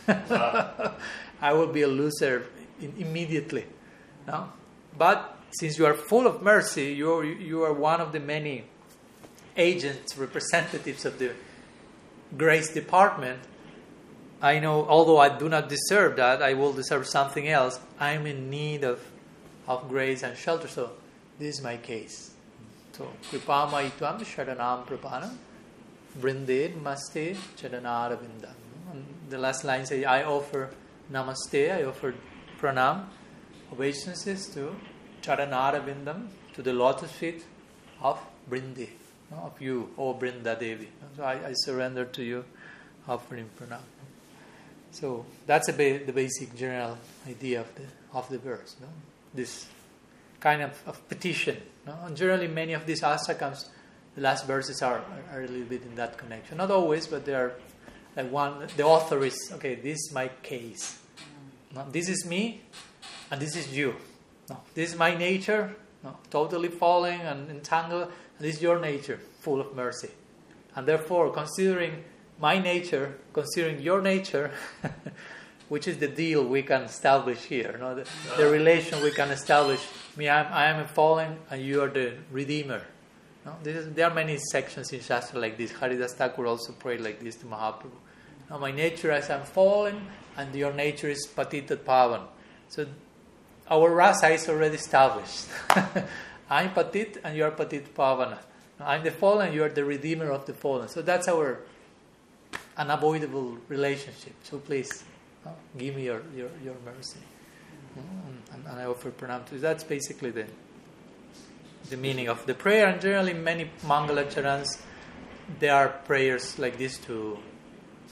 I will be a loser in, immediately. No? But since you are full of mercy, you are, you are one of the many agents, representatives of the Grace Department. I know, although I do not deserve that, I will deserve something else. I'm in need of, of grace and shelter. So this is my case. So, Kripama itvam sharanam prapanam vrinde namaste charanaravinda. And the last line says, I offer namaste, I offer pranam, obeisances to charanarvindam, to the lotus feet of Brindi, of you, O Brinda Devi. So I, I surrender to you, offering pranam. So that's a ba- the basic general idea of the of the verse. No? This kind of, of petition. No? And generally many of these astakams, the last verses are, are, are a little bit in that connection. Not always, but they are like one, the author is, okay, this is my case. No? This is me, and this is you. No? This is my nature, no? Totally falling and entangled, and this is your nature, full of mercy. And therefore, considering my nature, considering your nature, which is the deal we can establish here, no? the, the relation we can establish. Me, I am, I am a fallen, and you are the Redeemer. No? This is, there are many sections in Shastra like this. Haridas Thakur also prayed like this to Mahaprabhu. Now, my nature is I am fallen, and your nature is Patitat Pavan. So, our rasa is already established. I am Patit, and you are Patit Pavana. I am the fallen, you are the Redeemer of the fallen. So that's our unavoidable relationship. So please, uh, give me your, your, your mercy. Mm, and, and I offer pranam to you. That's basically the the meaning of the prayer. And generally many Mangala Charans, there are prayers like this to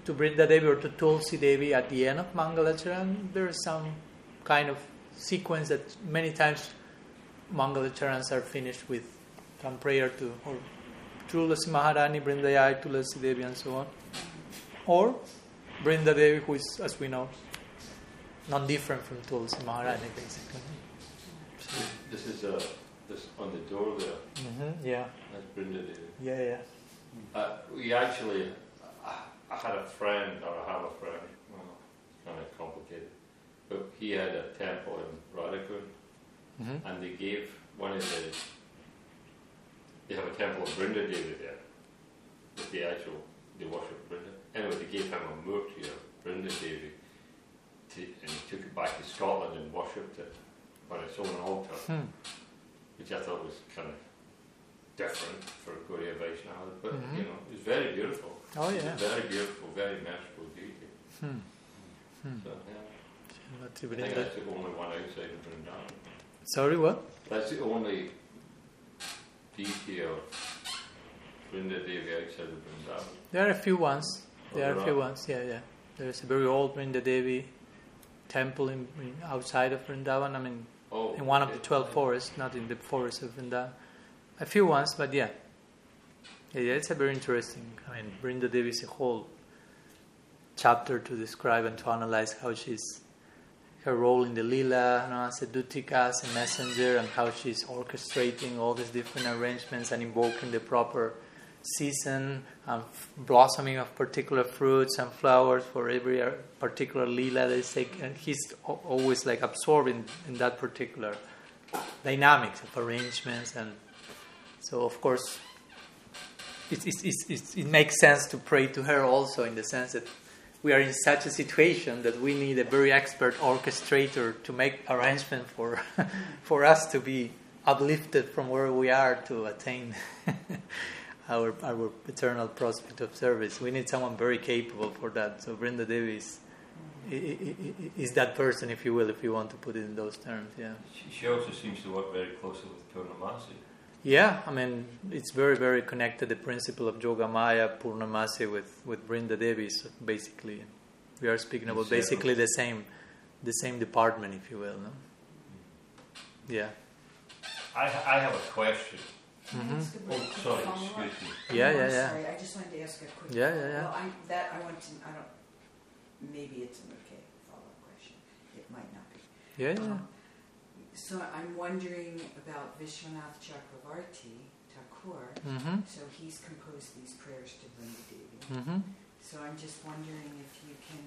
to Brinda Devi or to Tulsi Devi at the end of Mangalacharan, there is some kind of sequence that many times Mangalacharans are finished with some prayer to or Tulasi Maharani, Brindayai, Tulasi Devi, and so on. Or Brinda Devi, who is, as we know, not different from Tulasi Maharani, basically. So, This is uh, this on the door there. mm-hmm, yeah, That's Brinda Devi. yeah, yeah. Uh, we actually, I, I had a friend, or I have a friend, well, it's kind of complicated, but he had a temple in Radhakund, Mm-hmm. and they gave one of the, they have a temple of Brinda Devi there, with the actual, they worship Brinda. Anyway, they gave him a murti of Brinda Devi, to, and he took it back to Scotland and worshipped it on its own altar, Hmm. which I thought was kind of different for Gaudiya Vaishnava, but Mhm. you know, it was very beautiful. Oh, It's yeah. a very beautiful, very merciful deity. Hmm. Hmm. So, yeah. Srimati I think Brinda- that's the only one outside of Vrindavan. Sorry, what? That's the only deity of Brinda Devi outside of Vrindavan. There are a few ones. Oh, There are there a few are? ones. Yeah, yeah. There's a very old Brinda Devi temple in, in outside of Vrindavan. I mean, Oh, in one of okay. the twelve forests, not in the forest of Vrindavan. A few ones, but yeah. Yeah, yeah, it's a very interesting. I mean, Brinda Devi is a whole chapter to describe and to analyze how she's her role in the Lila, you know, as a Dutika, as a messenger, and how she's orchestrating all these different arrangements and invoking the proper season, and f- blossoming of particular fruits and flowers for every uh, particular Lila they take. And he's al- always like absorbed in, in that particular dynamics of arrangements. And so, of course, it, it, it, it, it makes sense to pray to her also, in the sense that we are in such a situation that we need a very expert orchestrator to make arrangement for for us to be uplifted from where we are to attain our our eternal prospect of service. We need someone very capable for that. So Brinda Devi is, i- i- i- is that person, if you will, if you want to put it in those terms. Yeah. She, she also seems to work very closely with Purnamasi. Yeah, I mean, it's very, very connected, the principle of Yogamaya, Purnamasi with, with Brinda Devi. So basically, we are speaking about Several. basically the same the same department, if you will. No? Yeah. I, I have a question. Can I Mhm. ask a Oh, quick sorry, follow-up? excuse me. Yeah, Oh, yeah, I'm yeah. Sorry, I just wanted to ask a quick. Yeah, yeah, yeah. Well, I, that I want to. I don't. Maybe it's an okay follow-up question. It might not be. Yeah, yeah. Um, so I'm wondering about Vishwanath Chakravarti Thakur. Mm-hmm. So he's composed these prayers to Brinda Devi. Mm-hmm. So I'm just wondering if you can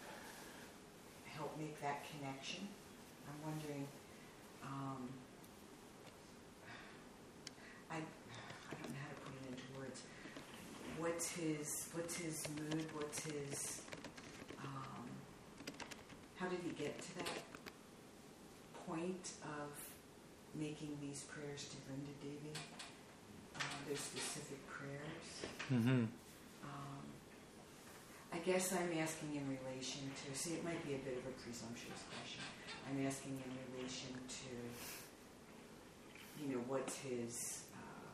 help make that connection. I'm wondering. Um, I I don't know how to put it into words. What's his What's his mood? What's his um, How did he get to that point of making these prayers to Brinda Devi? Uh, those specific prayers. Mm-hmm. Um, I guess I'm asking in relation to. See, it might be a bit of a presumptuous question. I'm asking in relation to. You know, what's his uh,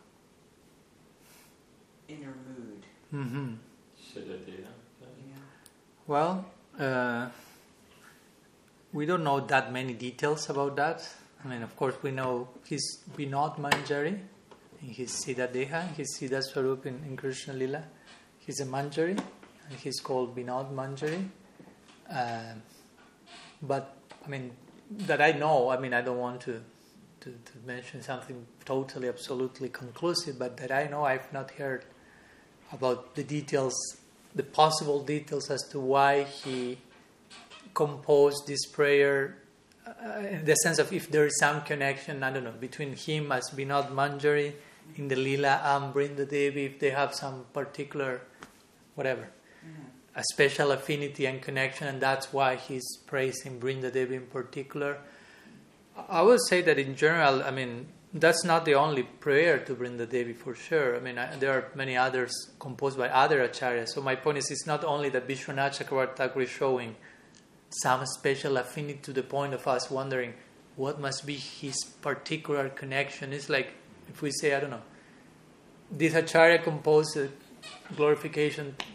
inner mood? Mm-hmm. Siddhartha. You know. Well, uh, we don't know that many details about that. I mean, of course, we know he's Vinod Manjari in his Siddha Deha, his Siddha Swarup in, in Krishna Lila. He's a Manjari, and he's called Vinod Manjari. Uh, but, I mean, that I know, I mean, I don't want to, to, to mention something totally, absolutely conclusive, but that I know, I've not heard about the details, the possible details as to why he composed this prayer, uh, in the sense of if there is some connection, I don't know, between him as Vinod Manjari in the Lila and Brinda Devi, if they have some particular, whatever, Mm-hmm. a special affinity and connection, and that's why he's praising Brinda Devi in particular. I would say that in general, I mean, that's not the only prayer to Brinda Devi for sure. I mean, I, there are many others composed by other acharyas. So my point is, it's not only that Vishwanath Chakravarti Thakur is showing some special affinity to the point of us wondering what must be his particular connection. It's like if we say, I don't know, this acharya composed a glorification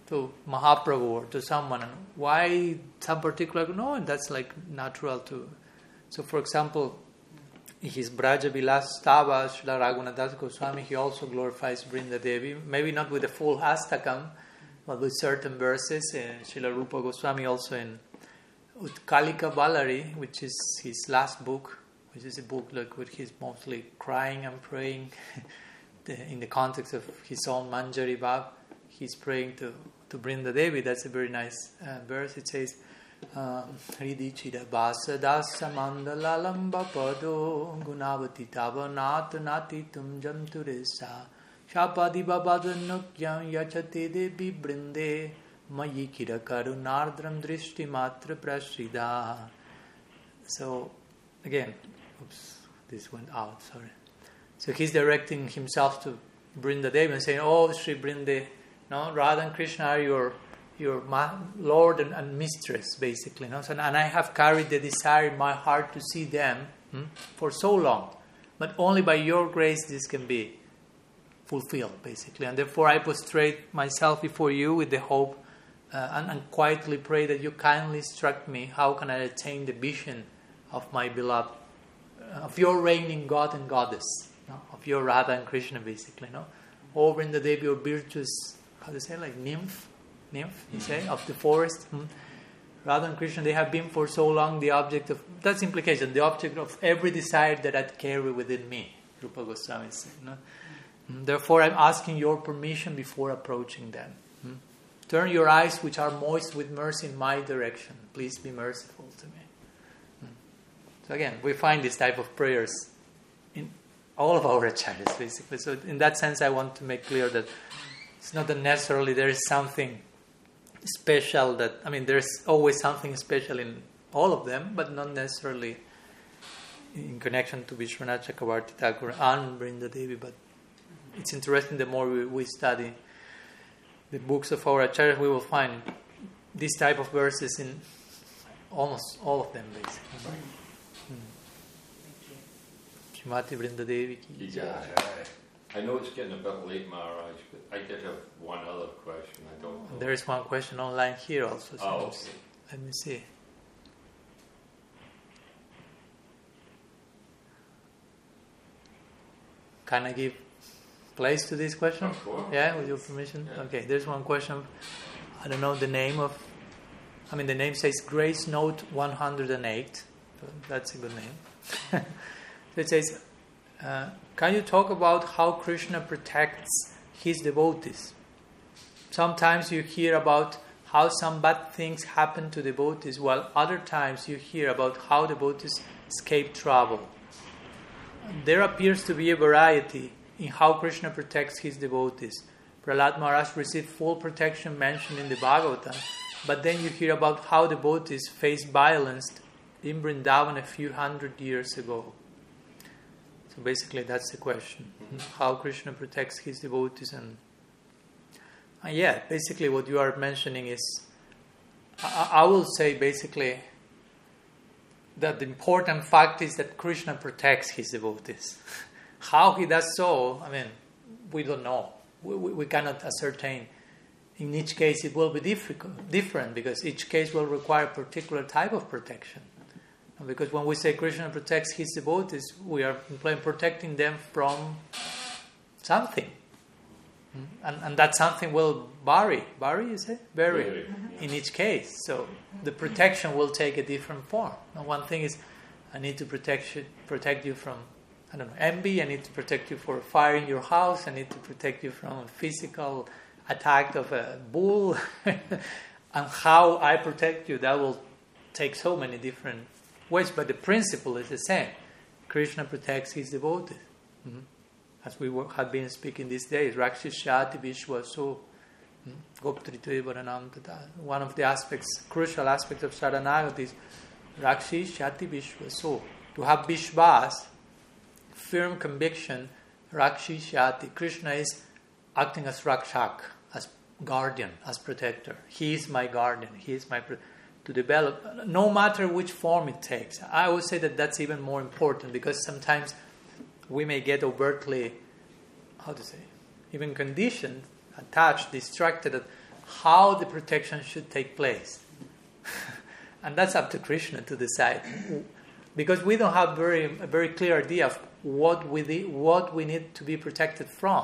to Mahaprabhu or to someone, and why some particular? No, that's like natural to. So, for example, in his Braja Vilas Tava, Srila Raghunath Goswami, he also glorifies Brinda Devi, maybe not with the full Astakam, but with certain verses. And Srila Rupa Goswami also in Utkalika Balari, which is his last book, which is a book like with he's mostly crying and praying in the context of his own Manjari Bhav. He's praying to, to Brinda Devi. That's a very nice uh, verse. It says, Hridi Chida Basa Dasa Mandala Lamba Pado Gunavati Tava Nat Nati Tumjam Turisa Shapadi Babada Nukyam Yachate Devi Brinde Mayi Kira Karunardram Drishti Matra Prashrida. So, again, oops, this went out, sorry. So he's directing himself to Brinda Devi and saying, oh, Sri Brinde, no, Radha and Krishna are your your ma- Lord and, and Mistress, basically. No? So, and I have carried the desire in my heart to see them hmm, for so long. But only by your grace this can be fulfilled, basically. And therefore I prostrate myself before you with the hope uh, and, and quietly pray that you kindly instruct me how can I attain the vision of my beloved, uh, of your reigning God and Goddess, no? Of your Radha and Krishna, basically. No? Over in the Devi, your virtuous, how do you say, like nymph? Nymph, you say, of the forest. Hmm. Radha and Krishna, they have been for so long the object of, that's implication, the object of every desire that I carry within me, Rupa Goswami said. No? Hmm. Therefore, I'm asking your permission before approaching them. Hmm. Turn your eyes, which are moist with mercy, in my direction. Please be merciful to me. Hmm. So again, we find this type of prayers in all of our acharyas, basically. So in that sense, I want to make clear that it's not that necessarily there is something special that, I mean, there's always something special in all of them, but not necessarily in connection to Vishwanath Chakravarti Thakur and Brinda Devi. But it's interesting, the more we, we study the books of our acharyas, we will find this type of verses in almost all of them, basically. Shrimati Brinda Devi ki jai. I know it's getting a bit late, Maharaj, but I did have one other question. I don't know. There is one question online here also. So oh, okay. Let me see. Can I give place to this question? Of course. Yeah, with your permission? Yeah. Okay, there's one question. I don't know the name of... I mean, the name says Grace Note one hundred eight. So that's a good name. So it says... Uh, can you talk about how Krishna protects his devotees? Sometimes you hear about how some bad things happen to devotees, while other times you hear about how devotees escape trouble. There appears to be a variety in how Krishna protects his devotees. Prahlad Maharaj received full protection mentioned in the Bhagavatam, but then you hear about how devotees faced violence in Vrindavan a few hundred years ago. So basically that's the question. Mm-hmm. How Krishna protects his devotees. And, and yeah, basically what you are mentioning is, I, I will say basically that the important fact is that Krishna protects his devotees. How he does so, I mean, we don't know. We, we, we cannot ascertain. In each case it will be difficult, different, because each case will require a particular type of protection. Because when we say Krishna protects his devotees, we are protecting them from something. And, and that something will vary. Vary, you say? Vary. Vary. Mm-hmm. In each case. So the protection will take a different form. Now, one thing is, I need to protect you, protect you from, I don't know, envy. I need to protect you for fire in your house. I need to protect you from a physical attack of a bull. And how I protect you, that will take so many different ways, but the principle is the same. Krishna protects his devotees. Mm-hmm. As we have been speaking these days, Rakshishati Vishwaso, Goptritve Varanam Tata. One of the aspects, crucial aspects of Saranagati is Rakshishati Vishwaso. To have Vishwas, firm conviction, Rakshishati. Krishna is acting as Rakshak, as guardian, as protector. He is my guardian. He is my protector. To develop, no matter which form it takes. I would say that that's even more important, because sometimes we may get overtly, how to say, even conditioned, attached, distracted at how the protection should take place. And that's up to Krishna to decide. Because we don't have very a very clear idea of what we de- what we need to be protected from.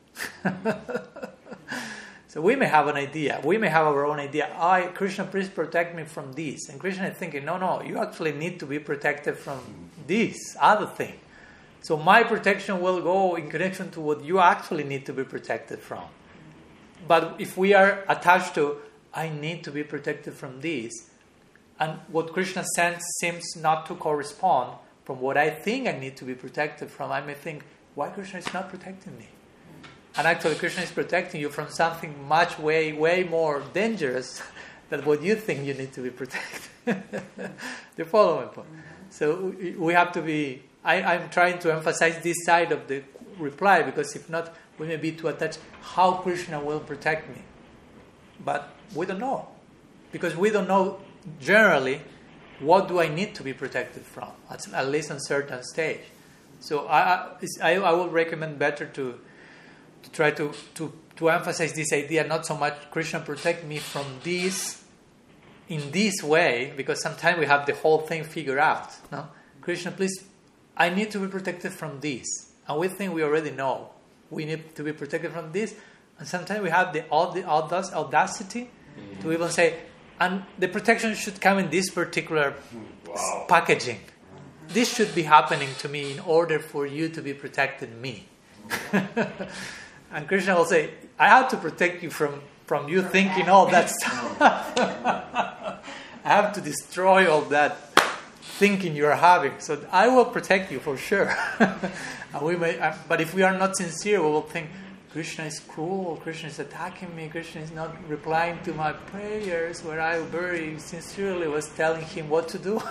So we may have an idea. We may have our own idea. I, Krishna, please protect me from this. And Krishna is thinking, no, no, you actually need to be protected from this other thing. So my protection will go in connection to what you actually need to be protected from. But if we are attached to, I need to be protected from this, and what Krishna sends seems not to correspond from what I think I need to be protected from, I may think, why Krishna is not protecting me? And actually Krishna is protecting you from something much way, way more dangerous than what you think you need to be protected. The following point. So we have to be, I, I'm trying to emphasize this side of the reply, because if not, we may be too attached how Krishna will protect me. But we don't know. Because we don't know generally what do I need to be protected from, at, at least on a certain stage. So I, I, I will recommend better to to try to, to, to emphasize this idea, not so much Krishna protect me from this in this way, because sometimes we have the whole thing figured out. No? Krishna, please, I need to be protected from this. And we think we already know. We need to be protected from this. And sometimes we have the, the audacity mm-hmm. to even say, and the protection should come in this particular wow. packaging. This should be happening to me in order for you to be protecting me. And Krishna will say, I have to protect you from, from you thinking all that stuff. I have to destroy all that thinking you're having. So I will protect you for sure. And we may, uh, but if we are not sincere, we will think, Krishna is cruel, Krishna is attacking me, Krishna is not replying to my prayers, where I very sincerely was telling him what to do.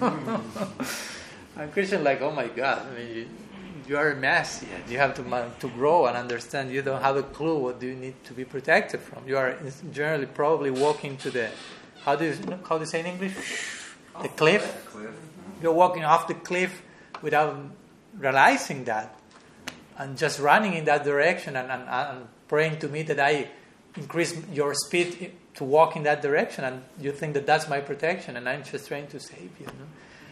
And Krishna is like, oh my God, I mean, you, you are a mess yet. You have to to grow and understand. You don't have a clue what do you need to be protected from. You are generally probably walking to the, how do you, how do you say in English? The cliff. cliff. You're walking off the cliff without realizing that. And just running in that direction and, and, and praying to me that I increase your speed to walk in that direction, and you think that that's my protection, and I'm just trying to save you. No?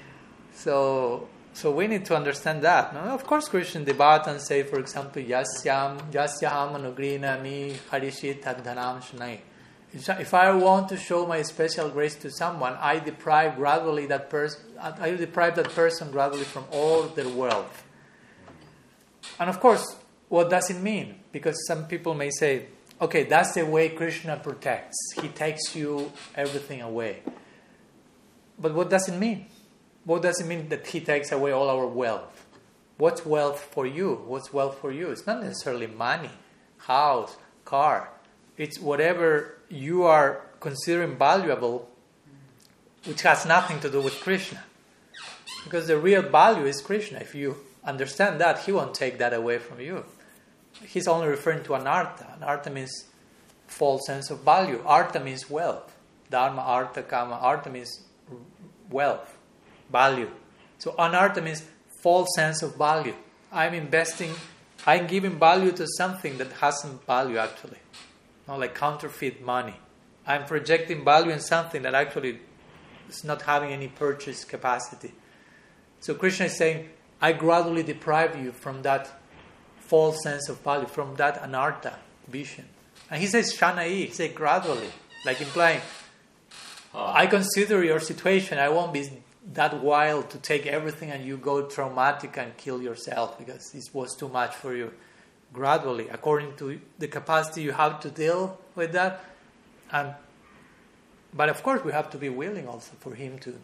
So, so we need to understand that. No? Of course, Krishna Devatans say, for example, Yasyam Yasyaham Anugrina mi Harishit Tadhanam Shnai. If I want to show my special grace to someone, I deprive gradually that person. I deprive that person gradually from all their wealth. And of course, what does it mean? Because some people may say, okay, that's the way Krishna protects. He takes you everything away. But what does it mean? What does it mean that he takes away all our wealth? What's wealth for you? What's wealth for you? It's not necessarily money, house, car. It's whatever you are considering valuable, which has nothing to do with Krishna. Because the real value is Krishna. If you understand that, he won't take that away from you. He's only referring to anartha. Anartha means false sense of value. Artha means wealth. Dharma, artha, kama. Artha means wealth, value. So anartha means false sense of value. I'm investing, I'm giving value to something that hasn't value actually. Not like counterfeit money. I'm projecting value in something that actually is not having any purchase capacity. So Krishna is saying, I gradually deprive you from that false sense of value, from that anartha vision. And he says shanai, he says gradually, like implying, oh. I consider your situation, I won't be that wild to take everything and you go traumatic and kill yourself because this was too much for you. Gradually, according to the capacity you have to deal with that. And but of course we have to be willing also for him to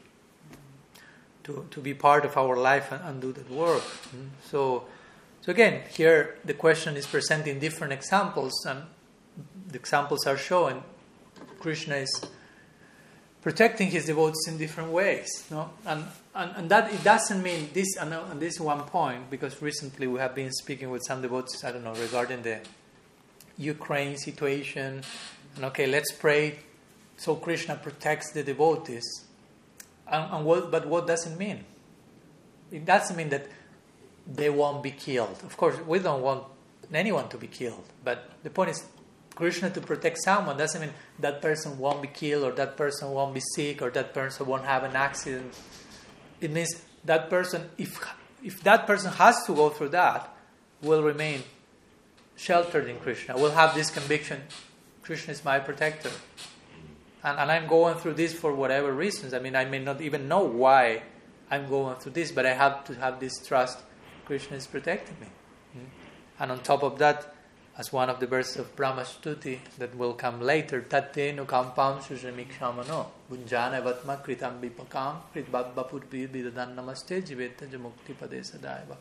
to, to be part of our life and, and do that work. Mm-hmm. So so again, here the question is presenting different examples, and the examples are showing Krishna is protecting his devotees in different ways. No? And, and and that it doesn't mean this, and, and this is one point, because recently we have been speaking with some devotees, I don't know, regarding the Ukraine situation. And okay, let's pray so Krishna protects the devotees. And, and what, but what does it mean? It doesn't mean that they won't be killed. Of course, we don't want anyone to be killed. But the point is, Krishna to protect someone doesn't mean that person won't be killed, or that person won't be sick, or that person won't have an accident. It means that person, if if that person has to go through that, will remain sheltered in Krishna, will have this conviction, Krishna is my protector. And, and I'm going through this for whatever reasons. I mean, I may not even know why I'm going through this, but I have to have this trust, Krishna is protecting me. Mm. And on top of that, as one of the verses of Brahma Stuti that will come later, Tate no kampam sujamikshamano bunjana vatma kritam vipakam kritbabapurvi vidadan namaste jiveta jamukti pade sadaiva.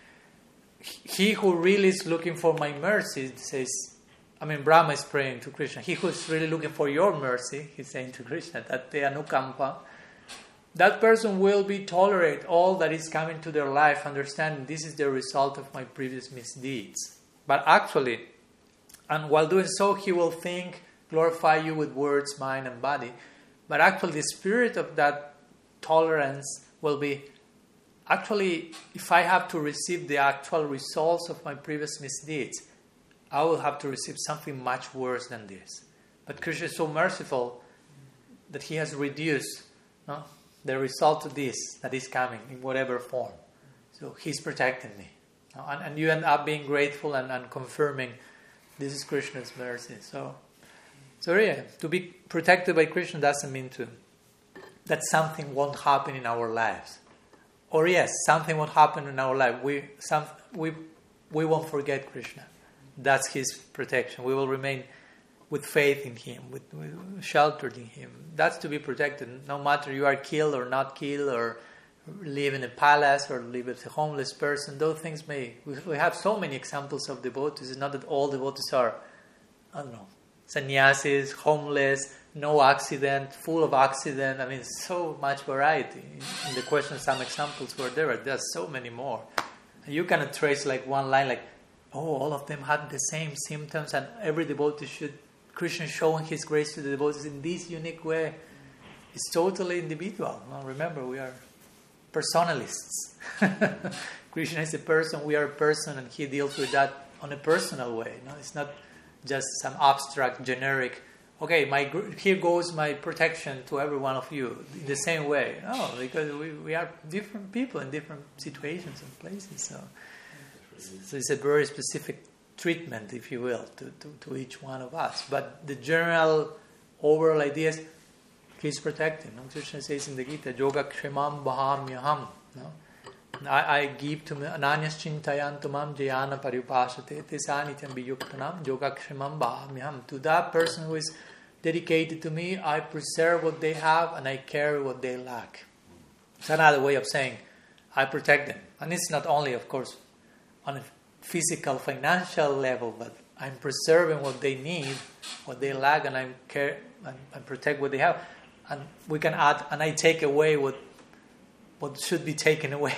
He who really is looking for my mercy says, I mean, Brahma is praying to Krishna. He who is really looking for your mercy, he's saying to Krishna, Tate anukampa, that person will be tolerate all that is coming to their life, understanding this is the result of my previous misdeeds. But actually, and while doing so, he will think, glorify you with words, mind, and body. But actually, the spirit of that tolerance will be, actually, if I have to receive the actual results of my previous misdeeds, I will have to receive something much worse than this. But Krishna is so merciful that he has reduced no, the result of this that is coming in whatever form. So he's protecting me. And, and you end up being grateful and, and confirming this is Krishna's mercy. So, so yeah, to be protected by Krishna doesn't mean to that something won't happen in our lives. Or yes, something won't happen in our life. We some we we won't forget Krishna. That's his protection. We will remain with faith in him, with, with sheltered in him. That's to be protected. No matter you are killed or not killed, or live in a palace or live with a homeless person, those things may... We, we have so many examples of devotees. It's not that all devotees are, I don't know, sannyasis, homeless, no accident, full of accident. I mean, so much variety. In, in the question, some examples were there. There's so many more. And you cannot trace like one line like, oh, all of them had the same symptoms and every devotee should... Krishna showing his grace to the devotees in this unique way. It's totally individual. Now, remember, we are personalists. Krishna is a person, we are a person, and he deals with that on a personal way. No, it's not just some abstract, generic, okay, my here goes my protection to every one of you in the same way. No, because we, we are different people in different situations and places. So, so it's a very specific treatment, if you will, to, to, to each one of us. But the general overall idea is he's protecting. No? Krishna says in the Gita, Yoga Kshemam Bahamyaham. No? I, I give to me Ananyas Chintayantumam Jayana Paripashate Tesanityam Biyuktanam Yoga Kshemam Bahamyaham. To that person who is dedicated to me, I preserve what they have and I carry what they lack. It's another way of saying I protect them. And it's not only, of course, on a physical, financial level, but I'm preserving what they need, what they lack, and I'm care and, and protect what they have. And we can add, and I take away what what should be taken away.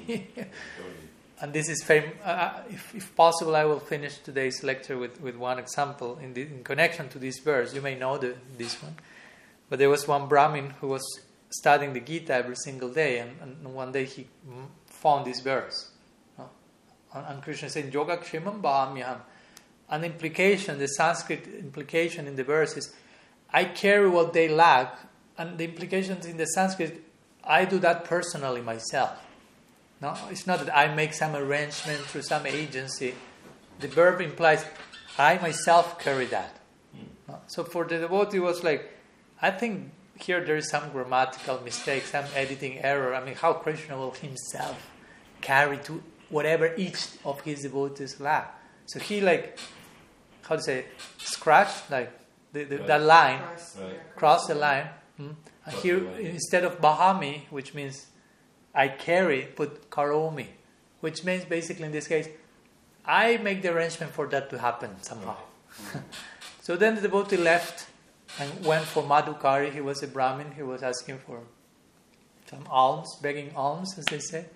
And this is fam- uh, if, if possible, I will finish today's lecture with, with one example in, the, in connection to this verse. You may know the, this one, but there was one Brahmin who was studying the Gita every single day, and, and one day he found this verse. And Krishna said, Yoga Kshemam Bahamyaham. An implication, the Sanskrit implication in the verse is, I carry what they lack. And the implications in the Sanskrit, I do that personally myself. No, it's not that I make some arrangement through some agency. The verb implies, I myself carry that. No? So for the devotee, it was like, I think here there is some grammatical mistake, some editing error. I mean, how Krishna will himself carry to whatever each of his devotees lack. So he like, how to say, scratched like the, the, right. that line, Cross, Right. yeah, cross the line. Hmm? And here, instead of Bahami, which means I carry, put Karomi, which means basically in this case, I make the arrangement for that to happen somehow. Right. So then the devotee left and went for Madhukari. He was a Brahmin. He was asking for some alms, begging alms, as they say.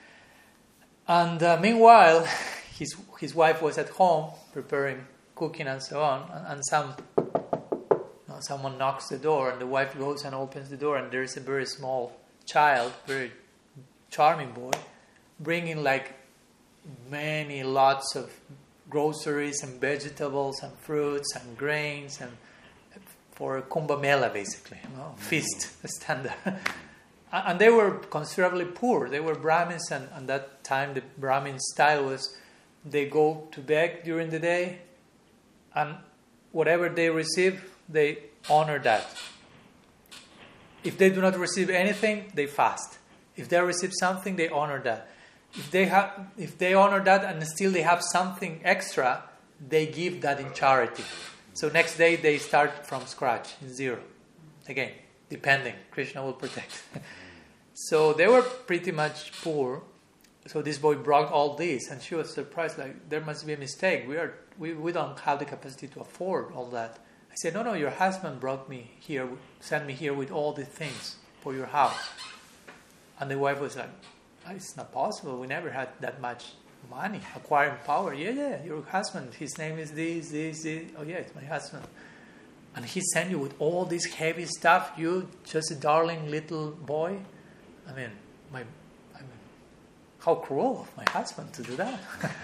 And uh, meanwhile, his his wife was at home preparing, cooking and so on, and, and some you know, someone knocks the door, and the wife goes and opens the door, and there is a very small child, very charming boy, bringing like many lots of groceries and vegetables and fruits and grains and for a Kumbh Mela, basically, you know, feast, stand there. And they were considerably poor. They were Brahmins, and at that time the Brahmin style was they go to beg during the day, and whatever they receive, they honor that. If they do not receive anything, they fast. If they receive something, they honor that. If they have, if they honor that and still they have something extra, they give that in charity. So next day they start from scratch, in zero. Again, depending. Krishna will protect. So they were pretty much poor. So this boy brought all this, and she was surprised, like, there must be a mistake. We are we, we don't have the capacity to afford all that. I said, no, no, your husband brought me here, sent me here with all the things for your house. And the wife was like, oh, it's not possible. We never had that much money, acquiring power. Yeah, yeah, your husband, his name is this, this, this. Oh, yeah, it's my husband. And he sent you with all this heavy stuff. You, just a darling little boy. I mean, my, I mean, how cruel of my husband to do that.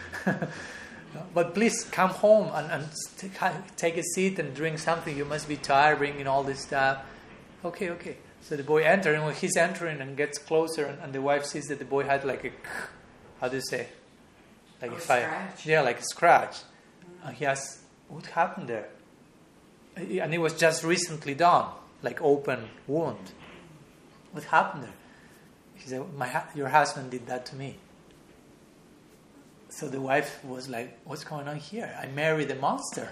But please come home and, and take a seat and drink something. You must be tired bringing all this stuff. Okay, okay. So the boy enters, and when he's entering and gets closer, and, and the wife sees that the boy had like a, how do you say? Like oh, a fire. Scratch. Yeah, like a scratch. Mm-hmm. And he asks, what happened there? And it was just recently done, like open wound. What happened there? He said, My, your husband did that to me. So the wife was like, what's going on here? I married a monster.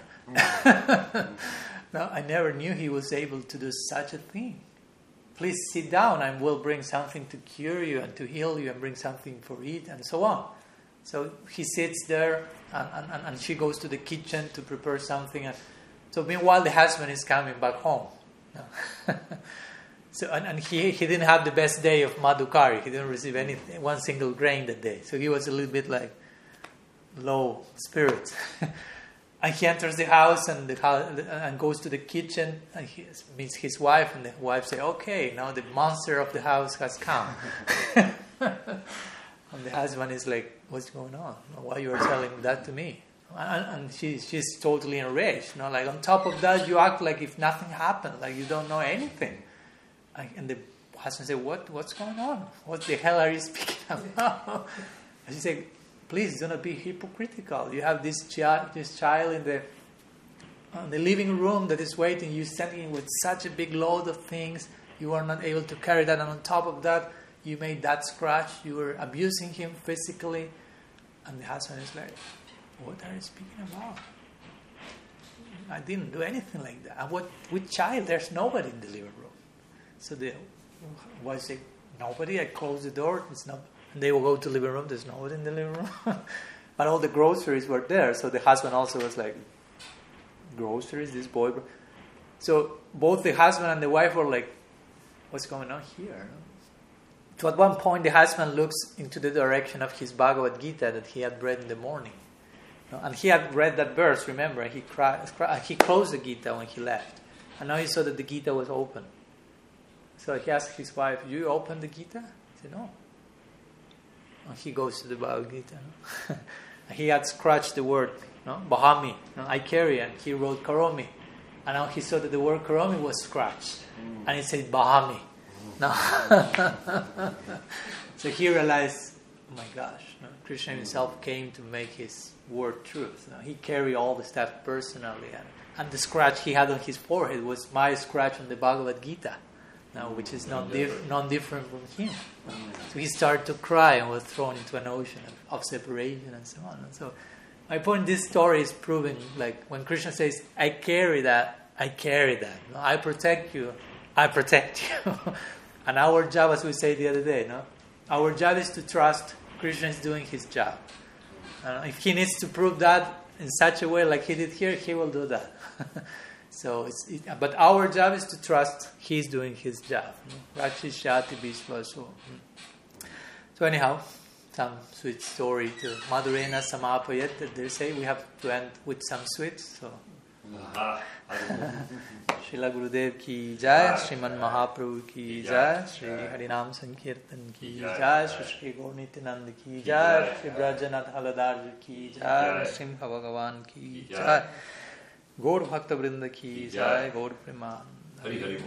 No, I never knew he was able to do such a thing. Please sit down and we'll bring something to cure you and to heal you and bring something for eat and so on. So he sits there and, and, and she goes to the kitchen to prepare something. And so meanwhile the husband is coming back home. So and, and he, he didn't have the best day of Madhukari. He didn't receive anything, one single grain that day. So he was a little bit like low spirits. And he enters the house and the house, and goes to the kitchen and he meets his wife, and the wife says, okay, now the monster of the house has come. And the husband is like, what's going on? Why you are telling that to me? And, and she, she's totally enraged. You know, like on top of that, you act like if nothing happened, like you don't know anything. And the husband said, what, what's going on? What the hell are you speaking about? And she said, please do not be hypocritical. You have this child, this child in the uh, the living room that is waiting. You send him with such a big load of things. You are not able to carry that, and on top of that, you made that scratch. You were abusing him physically, and the husband is like, "What are you speaking about? I didn't do anything like that. And what with child? There's nobody in the living room." So the wife said, "Nobody. I closed the door. It's not." They will go to the living room. There's nobody in the living room. But all the groceries were there. So the husband also was like, groceries, this boy. So both the husband and the wife were like, what's going on here? So at one point, the husband looks into the direction of his Bhagavad Gita that he had read in the morning. And he had read that verse, remember, and he, cried, he closed the Gita when he left. And now he saw that the Gita was open. So he asked his wife, you opened the Gita? He said, no. And he goes to the Bhagavad Gita. No? He had scratched the word, no? Bahami, no? I carry, and he wrote Karomi. And now he saw that the word Karomi was scratched. Mm. And it said Bahami. Mm. No. So he realized, oh my gosh, no? Krishna himself came to make his word truth. No? He carried all the stuff personally. And, and the scratch he had on his forehead was my scratch on the Bhagavad Gita. Now, which is not dif- non-different from him. So he started to cry and was thrown into an ocean of, of separation and so on. And so my point, this story is proving, like, when Krishna says, I carry that, I carry that. No? I protect you, I protect you. And our job, as we said the other day, no? Our job is to trust Krishna is doing his job. Uh, if he needs to prove that in such a way like he did here, he will do that. So, it's, it, but our job is to trust he's doing his job. Rakshi Shati Vishwaso. So anyhow, some sweet story to Madhurena Samapayat that they say we have to end with some sweets. So Srila गुरुदेव की जय, श्रीमन महाप्रभु की जय, श्री हरिनाम संकीर्तन की जय, श्री श्री गौर नित्यानंद की जय, श्री ब्रजनाथ हलदार जी की जय, सिंह भगवान की जय, गौर भक्त वृंद की जय, गौर प्रेमानंद। हरि हरि।